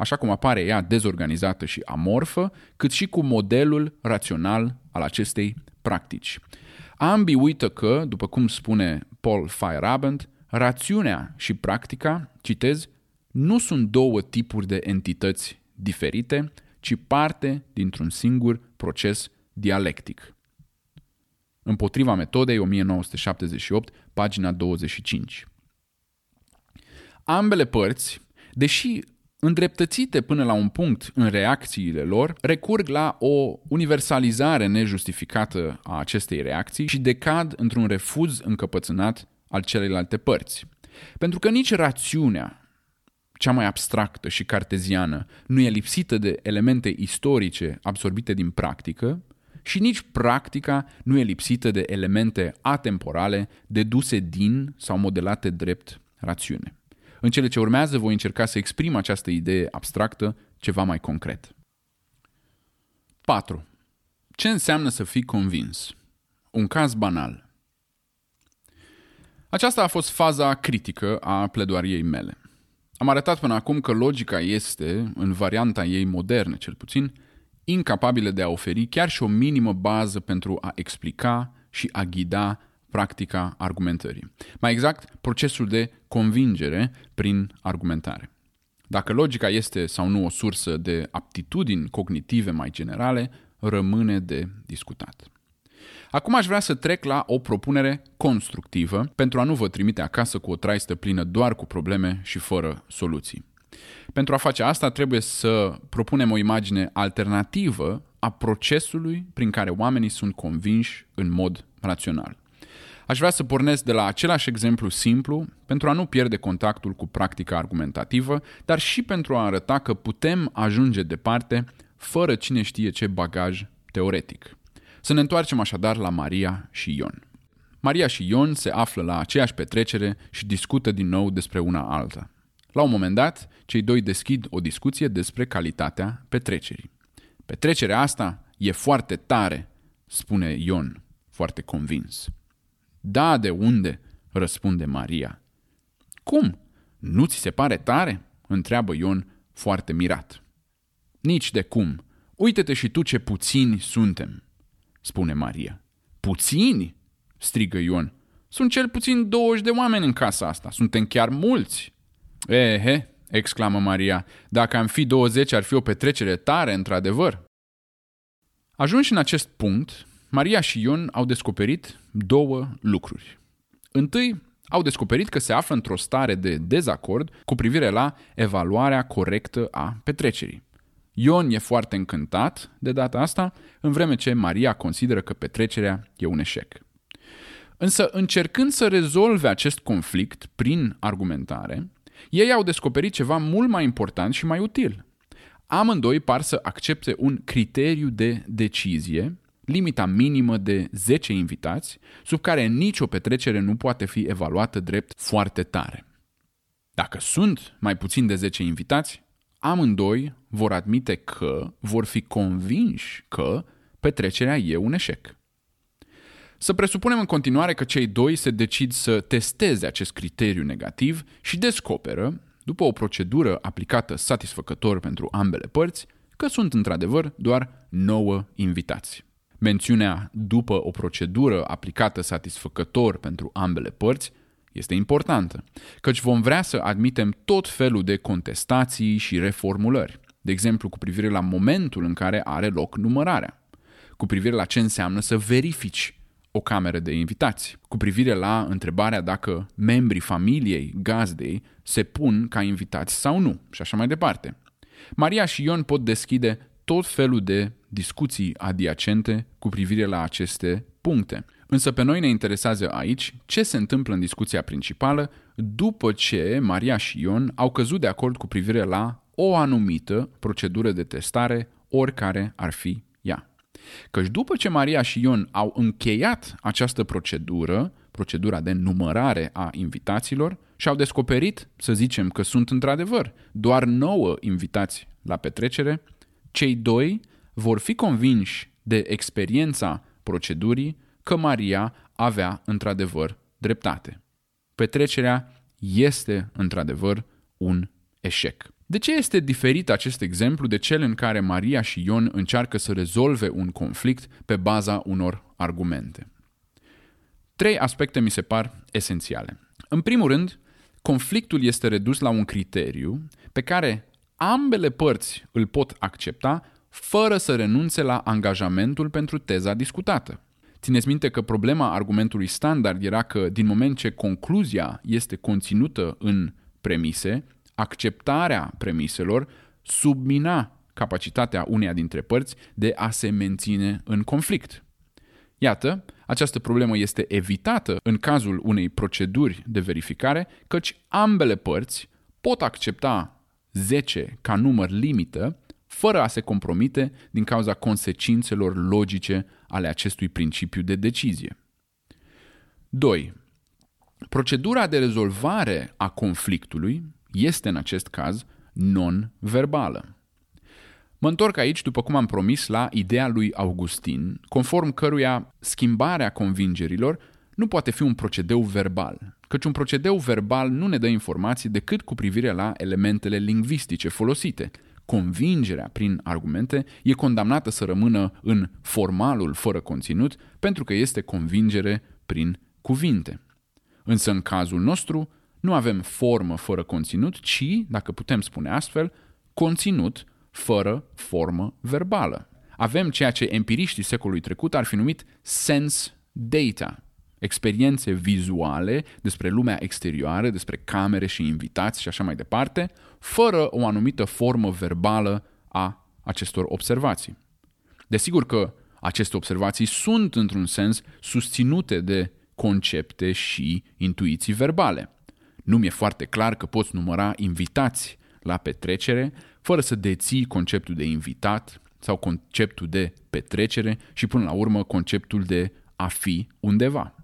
așa cum apare ea dezorganizată și amorfă, cât și cu modelul rațional al acestei practici. Ambii uită că, după cum spune Paul Feyerabend, rațiunea și practica, citez, nu sunt două tipuri de entități diferite, ci parte dintr-un singur proces dialectic. Împotriva metodei, 1978, pagina 25. Ambele părți, deși îndreptățite până la un punct în reacțiile lor, recurg la o universalizare nejustificată a acestei reacții și decad într-un refuz încăpățânat al celelalte părți. Pentru că nici rațiunea, cea mai abstractă și carteziană, nu e lipsită de elemente istorice absorbite din practică și nici practica nu e lipsită de elemente atemporale deduse din sau modelate drept rațiune. În cele ce urmează voi încerca să exprim această idee abstractă ceva mai concret. 4. Ce înseamnă să fii convins? Un caz banal. Aceasta a fost faza critică a pledoariei mele. Am arătat până acum că logica este, în varianta ei modernă cel puțin, incapabilă de a oferi chiar și o minimă bază pentru a explica și a ghida practica argumentării. Mai exact, procesul de convingere prin argumentare. Dacă logica este sau nu o sursă de aptitudini cognitive mai generale, rămâne de discutat. Acum aș vrea să trec la o propunere constructivă pentru a nu vă trimite acasă cu o traistă plină doar cu probleme și fără soluții. Pentru a face asta trebuie să propunem o imagine alternativă a procesului prin care oamenii sunt convinși în mod rațional. Aș vrea să pornesc de la același exemplu simplu pentru a nu pierde contactul cu practica argumentativă, dar și pentru a arăta că putem ajunge departe fără cine știe ce bagaj teoretic. Să ne întoarcem așadar la Maria și Ion. Maria și Ion se află la aceeași petrecere și discută din nou despre una alta. La un moment dat, cei doi deschid o discuție despre calitatea petrecerii. Petrecerea asta e foarte tare, spune Ion, foarte convins. Da, de unde? Răspunde Maria. Cum? Nu ți se pare tare? Întreabă Ion, foarte mirat. Nici de cum. Uită-te și tu ce puțini suntem, spune Maria. Puțini? Strigă Ion. Sunt cel puțin 20 de oameni în casa asta. Suntem chiar mulți. Ehe, exclamă Maria, dacă am fi 20 ar fi o petrecere tare, într-adevăr. Ajunși în acest punct, Maria și Ion au descoperit două lucruri. Întâi, au descoperit că se află într-o stare de dezacord cu privire la evaluarea corectă a petrecerii. Ion e foarte încântat de data asta, în vreme ce Maria consideră că petrecerea e un eșec. Însă, încercând să rezolve acest conflict prin argumentare, ei au descoperit ceva mult mai important și mai util. Amândoi par să accepte un criteriu de decizie, limita minimă de 10 invitați, sub care nicio petrecere nu poate fi evaluată drept foarte tare. Dacă sunt mai puțin de 10 invitați, amândoi vor admite că vor fi convinși că petrecerea e un eșec. Să presupunem în continuare că cei doi se decid să testeze acest criteriu negativ și descoperă, după o procedură aplicată satisfăcător pentru ambele părți, că sunt într-adevăr doar 9 invitați. Mențiunea după o procedură aplicată satisfăcător pentru ambele părți este importantă, căci vom vrea să admitem tot felul de contestații și reformulări, de exemplu cu privire la momentul în care are loc numărarea, cu privire la ce înseamnă să verifici o cameră de invitați, cu privire la întrebarea dacă membrii familiei gazdei se pun ca invitați sau nu și așa mai departe. Maria și Ion pot deschide tot felul de discuții adiacente cu privire la aceste puncte. Însă pe noi ne interesează aici ce se întâmplă în discuția principală după ce Maria și Ion au căzut de acord cu privire la o anumită procedură de testare, oricare ar fi ea. Căci după ce Maria și Ion au încheiat această procedura de numărare a invitaților și au descoperit, să zicem că sunt într-adevăr doar 9 invitați la petrecere, cei doi vor fi convinși de experiența procedurii că Maria avea într-adevăr dreptate. Petrecerea este într-adevăr un eșec. De ce este diferit acest exemplu de cel în care Maria și Ion încearcă să rezolve un conflict pe baza unor argumente? 3 aspecte mi se par esențiale. În primul rând, conflictul este redus la un criteriu pe care ambele părți îl pot accepta fără să renunțe la angajamentul pentru teza discutată. Țineți minte că problema argumentului standard era că din moment ce concluzia este conținută în premise, acceptarea premiselor submina capacitatea uneia dintre părți de a se menține în conflict. Iată, această problemă este evitată în cazul unei proceduri de verificare, căci ambele părți pot accepta 10 ca număr limită, fără a se compromite din cauza consecințelor logice ale acestui principiu de decizie. 2. Procedura de rezolvare a conflictului este în acest caz non-verbală. Mă întorc aici, după cum am promis, la ideea lui Augustin, conform căruia schimbarea convingerilor nu poate fi un procedeu verbal, căci un procedeu verbal nu ne dă informații decât cu privire la elementele lingvistice folosite. Convingerea prin argumente e condamnată să rămână în formalul fără conținut, pentru că este convingere prin cuvinte. Însă în cazul nostru nu avem formă fără conținut, ci, dacă putem spune astfel, conținut fără formă verbală. Avem ceea ce empiriștii secolului trecut ar fi numit sense data, experiențe vizuale despre lumea exterioară, despre camere și invitați și așa mai departe, fără o anumită formă verbală a acestor observații. Desigur că aceste observații sunt, într-un sens, susținute de concepte și intuiții verbale. Nu mi-e foarte clar că poți număra invitați la petrecere fără să deții conceptul de invitat sau conceptul de petrecere și până la urmă conceptul de a fi undeva.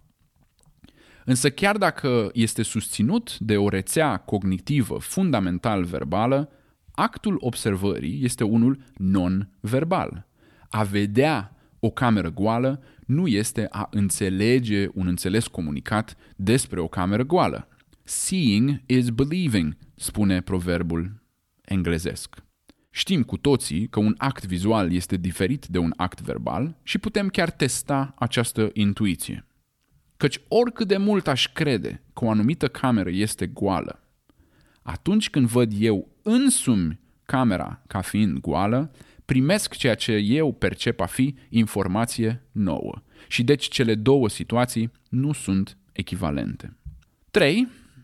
Însă chiar dacă este susținut de o rețea cognitivă fundamental verbală, actul observării este unul non-verbal. A vedea o cameră goală nu este a înțelege un înțeles comunicat despre o cameră goală. Seeing is believing, spune proverbul englezesc. Știm cu toții că un act vizual este diferit de un act verbal și putem chiar testa această intuiție. Căci oricât de mult aș crede că o anumită cameră este goală, atunci când văd eu însumi camera ca fiind goală, primesc ceea ce eu percep a fi informație nouă. Și deci cele două situații nu sunt echivalente. 3.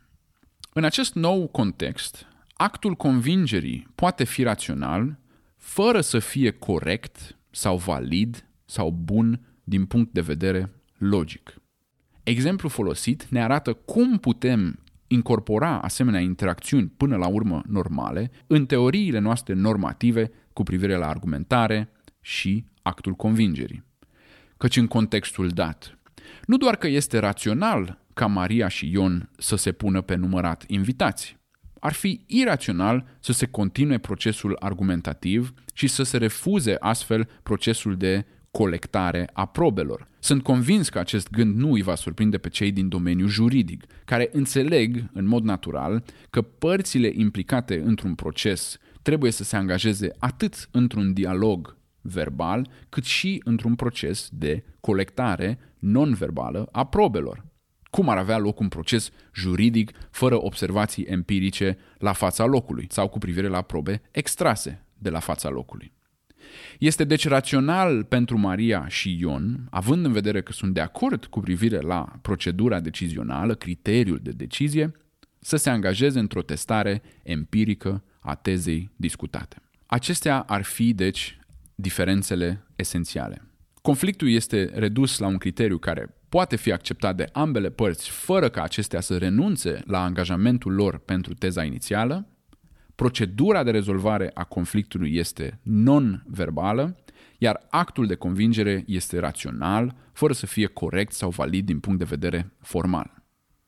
În acest nou context, actul convingerii poate fi rațional fără să fie corect sau valid sau bun din punct de vedere logic. Exemplul folosit ne arată cum putem incorpora asemenea interacțiuni până la urmă normale în teoriile noastre normative cu privire la argumentare și actul convingerii. Căci în contextul dat, nu doar că este rațional ca Maria și Ion să se pună pe numărat invitați, ar fi irațional să se continue procesul argumentativ și să se refuze astfel procesul de colectare a probelor. Sunt convins că acest gând nu îi va surprinde pe cei din domeniul juridic, care înțeleg în mod natural că părțile implicate într-un proces trebuie să se angajeze atât într-un dialog verbal, cât și într-un proces de colectare non-verbală a probelor. Cum ar avea loc un proces juridic fără observații empirice la fața locului sau cu privire la probe extrase de la fața locului? Este deci rațional pentru Maria și Ion, având în vedere că sunt de acord cu privire la procedura decizională, criteriul de decizie, să se angajeze într-o testare empirică a tezei discutate. Acestea ar fi, deci, diferențele esențiale. Conflictul este redus la un criteriu care poate fi acceptat de ambele părți fără ca acestea să renunțe la angajamentul lor pentru teza inițială. Procedura de rezolvare a conflictului este non-verbală, iar actul de convingere este rațional, fără să fie corect sau valid din punct de vedere formal.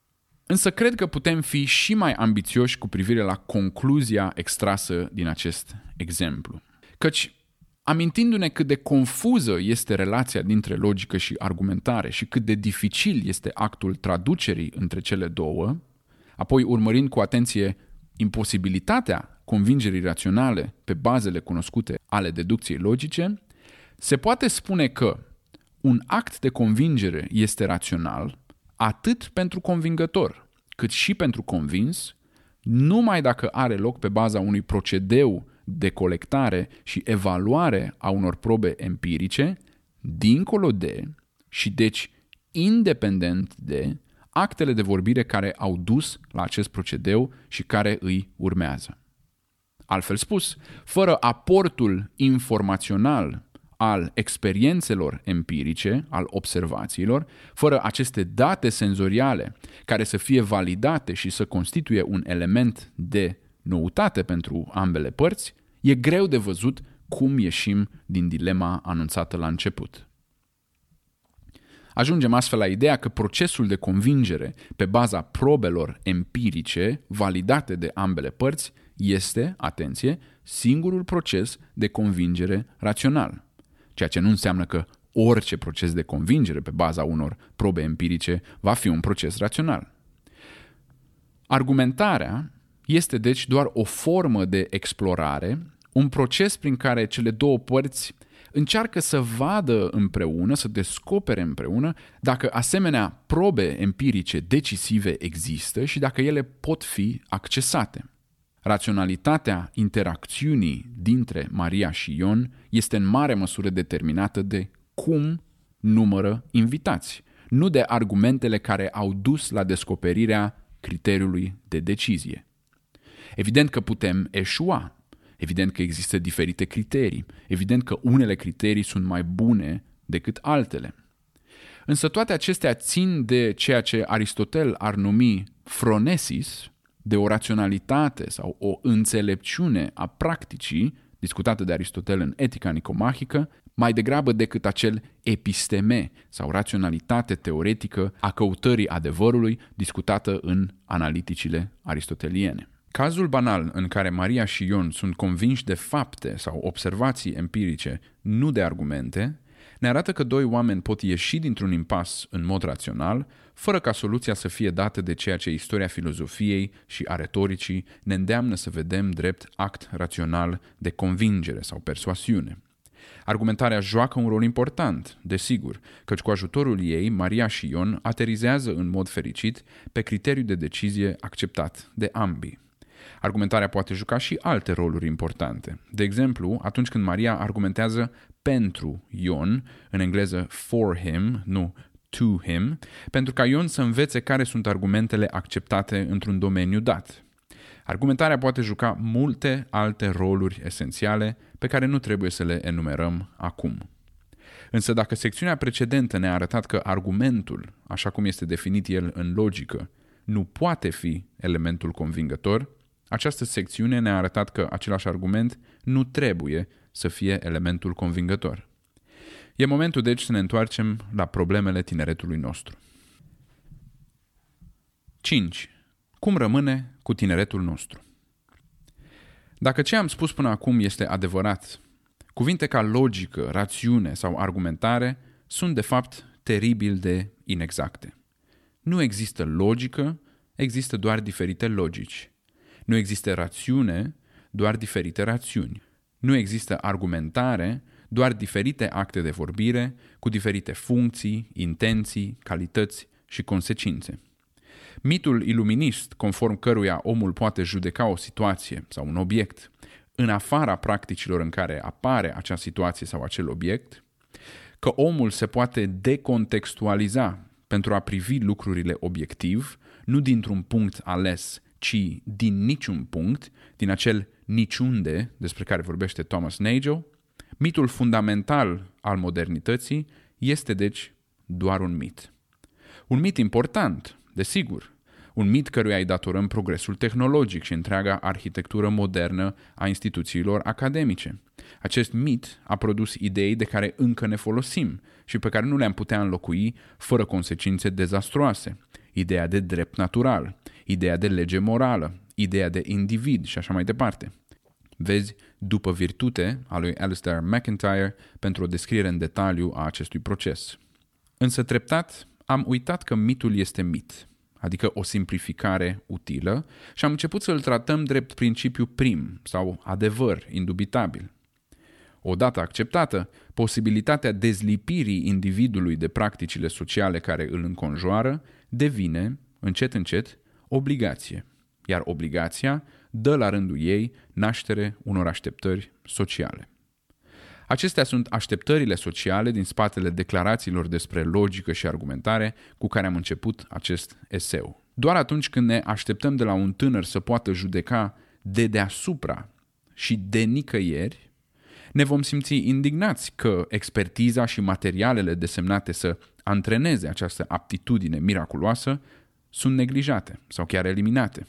Însă cred că putem fi și mai ambițioși cu privire la concluzia extrasă din acest exemplu. Căci, amintindu-ne cât de confuză este relația dintre logică și argumentare și cât de dificil este actul traducerii între cele două, apoi urmărind cu atenție imposibilitatea convingerii raționale pe bazele cunoscute ale deducției logice, se poate spune că un act de convingere este rațional atât pentru convingător, cât și pentru convins, numai dacă are loc pe baza unui procedeu de colectare și evaluare a unor probe empirice, dincolo de și deci independent de actele de vorbire care au dus la acest procedeu și care îi urmează. Altfel spus, fără aportul informațional al experiențelor empirice, al observațiilor, fără aceste date senzoriale care să fie validate și să constituie un element de noutate pentru ambele părți, e greu de văzut cum ieșim din dilema anunțată la început. Ajungem astfel la ideea că procesul de convingere pe baza probelor empirice validate de ambele părți este, atenție, singurul proces de convingere rațional, ceea ce nu înseamnă că orice proces de convingere pe baza unor probe empirice va fi un proces rațional. Argumentarea este deci doar o formă de explorare, un proces prin care cele două părți încearcă să vadă împreună, să descopere împreună dacă asemenea probe empirice decisive există și dacă ele pot fi accesate. Raționalitatea interacțiunii dintre Maria și Ion este în mare măsură determinată de cum numără invitați, nu de argumentele care au dus la descoperirea criteriului de decizie. Evident că putem eșua, evident că există diferite criterii, evident că unele criterii sunt mai bune decât altele. Însă toate acestea țin de ceea ce Aristotel ar numi phronesis, de o raționalitate sau o înțelepciune a practicii, discutată de Aristotel în Etica Nicomahică, mai degrabă decât acel episteme sau raționalitate teoretică a căutării adevărului, discutată în analiticile aristoteliene. Cazul banal în care Maria și Ion sunt convinși de fapte sau observații empirice, nu de argumente, ne arată că doi oameni pot ieși dintr-un impas în mod rațional, fără ca soluția să fie dată de ceea ce istoria filozofiei și a retoricii ne îndeamnă să vedem drept act rațional de convingere sau persoasiune. Argumentarea joacă un rol important, desigur, căci cu ajutorul ei, Maria și Ion aterizează în mod fericit pe criteriul de decizie acceptat de ambii. Argumentarea poate juca și alte roluri importante. De exemplu, atunci când Maria argumentează pentru Ion, în engleză for him, nu to him, pentru ca Ion să învețe care sunt argumentele acceptate într-un domeniu dat. Argumentarea poate juca multe alte roluri esențiale pe care nu trebuie să le enumerăm acum. Însă dacă secțiunea precedentă ne-a arătat că argumentul, așa cum este definit el în logică, nu poate fi elementul convingător, această secțiune ne-a arătat că același argument nu trebuie să fie elementul convingător. E momentul deci să ne întoarcem la problemele tineretului nostru. 5. Cum rămâne cu tineretul nostru? Dacă ce am spus până acum este adevărat, cuvinte ca logică, rațiune sau argumentare sunt de fapt teribil de inexacte. Nu există logică, există doar diferite logici. Nu există rațiune, doar diferite rațiuni. Nu există argumentare, doar diferite acte de vorbire, cu diferite funcții, intenții, calități și consecințe. Mitul iluminist, conform căruia omul poate judeca o situație sau un obiect în afara practicilor în care apare acea situație sau acel obiect, că omul se poate decontextualiza pentru a privi lucrurile obiectiv, nu dintr-un punct ales, ci din niciun punct, din acel niciunde despre care vorbește Thomas Nagel, mitul fundamental al modernității este deci doar un mit. Un mit important, desigur, un mit căruia îi datorăm progresul tehnologic și întreaga arhitectură modernă a instituțiilor academice. Acest mit a produs idei de care încă ne folosim și pe care nu le-am putea înlocui fără consecințe dezastruoase. Ideea de drept natural, ideea de lege morală, ideea de individ și așa mai departe. Vezi După virtute a lui Alistair MacIntyre pentru o descriere în detaliu a acestui proces. Însă treptat am uitat că mitul este mit. adică o simplificare utilă, și am început să îl tratăm drept principiu prim sau adevăr indubitabil. Odată acceptată, posibilitatea dezlipirii individului de practicile sociale care îl înconjoară devine, încet încet, obligație, iar obligația dă la rândul ei naștere unor așteptări sociale. Acestea sunt așteptările sociale din spatele declarațiilor despre logică și argumentare cu care am început acest eseu. Doar atunci când ne așteptăm de la un tânăr să poată judeca de deasupra și de nicăieri, ne vom simți indignați că expertiza și materialele desemnate să antreneze această aptitudine miraculoasă sunt neglijate sau chiar eliminate.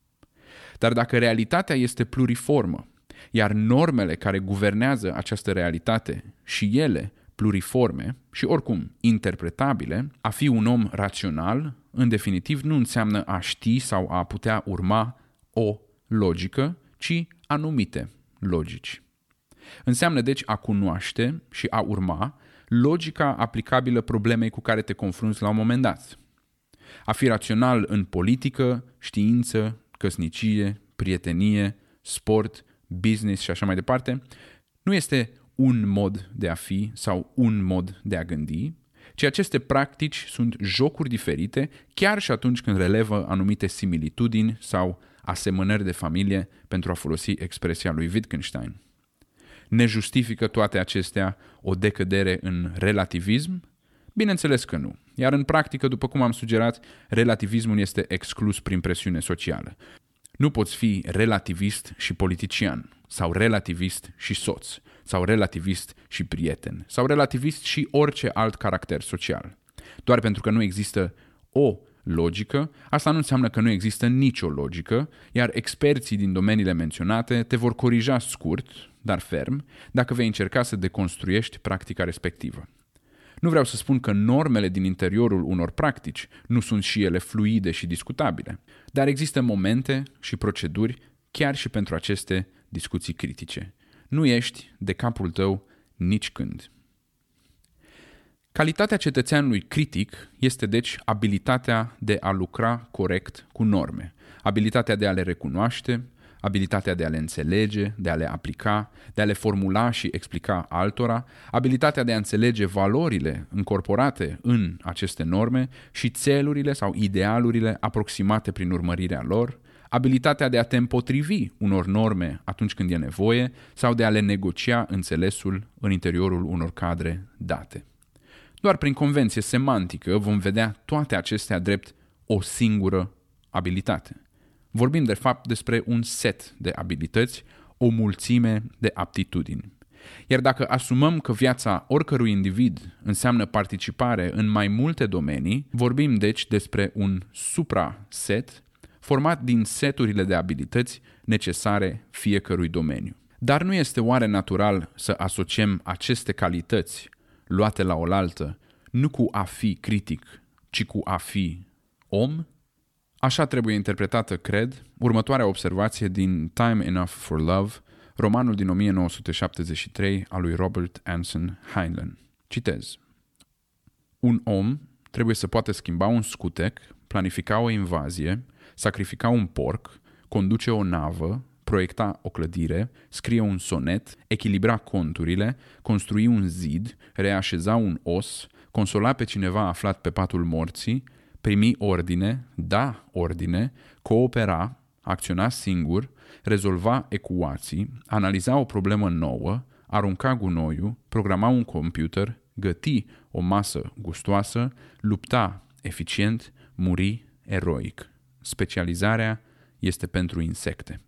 Dar dacă realitatea este pluriformă, iar normele care guvernează această realitate și ele pluriforme și oricum interpretabile, a fi un om rațional, în definitiv, nu înseamnă a ști sau a putea urma o logică, ci anumite logici. Înseamnă deci a cunoaște și a urma logica aplicabilă problemei cu care te confrunți la un moment dat. A fi rațional în politică, știință, căsnicie, prietenie, sport, business și așa mai departe, nu este un mod de a fi sau un mod de a gândi, ci aceste practici sunt jocuri diferite chiar și atunci când relevă anumite similitudini sau asemănări de familie, pentru a folosi expresia lui Wittgenstein. Ne justifică toate acestea o decădere în relativism? Bineînțeles că nu. Iar în practică, după cum am sugerat, relativismul este exclus prin presiune socială. Nu poți fi relativist și politician, sau relativist și soț, sau relativist și prieten, sau relativist și orice alt caracter social. Doar pentru că nu există o logică, asta nu înseamnă că nu există nicio logică, iar experții din domeniile menționate te vor corija scurt, dar ferm, dacă vei încerca să deconstruiești practica respectivă. Nu vreau să spun că normele din interiorul unor practici nu sunt și ele fluide și discutabile, dar există momente și proceduri chiar și pentru aceste discuții critice. Nu ești de capul tău nici când. Calitatea cetățeanului critic este deci abilitatea de a lucra corect cu norme, abilitatea de a le recunoaște, abilitatea de a le înțelege, de a le aplica, de a le formula și explica altora, abilitatea de a înțelege valorile încorporate în aceste norme și țelurile sau idealurile aproximate prin urmărirea lor, abilitatea de a te împotrivi unor norme atunci când e nevoie sau de a le negocia înțelesul în interiorul unor cadre date. Doar prin convenție semantică vom vedea toate acestea drept o singură abilitate. Vorbim de fapt despre un set de abilități, o mulțime de aptitudini. Iar dacă asumăm că viața oricărui individ înseamnă participare în mai multe domenii, vorbim deci despre un supraset format din seturile de abilități necesare fiecărui domeniu. Dar nu este oare natural să asociem aceste calități luate la oaltă nu cu a fi critic, ci cu a fi om? Așa trebuie interpretată, cred, următoarea observație din Time Enough for Love, romanul din 1973 al lui Robert Anson Heinlein. Citez. Un om trebuie să poată schimba un scutec, planifica o invazie, sacrifica un porc, conduce o navă, proiecta o clădire, scrie un sonet, echilibra conturile, construi un zid, reașeza un os, consola pe cineva aflat pe patul morții, primi ordine, da ordine, coopera, acționa singur, rezolva ecuații, analiza o problemă nouă, arunca gunoiul, programa un computer, găti o masă gustoasă, lupta eficient, muri eroic. Specializarea este pentru insecte.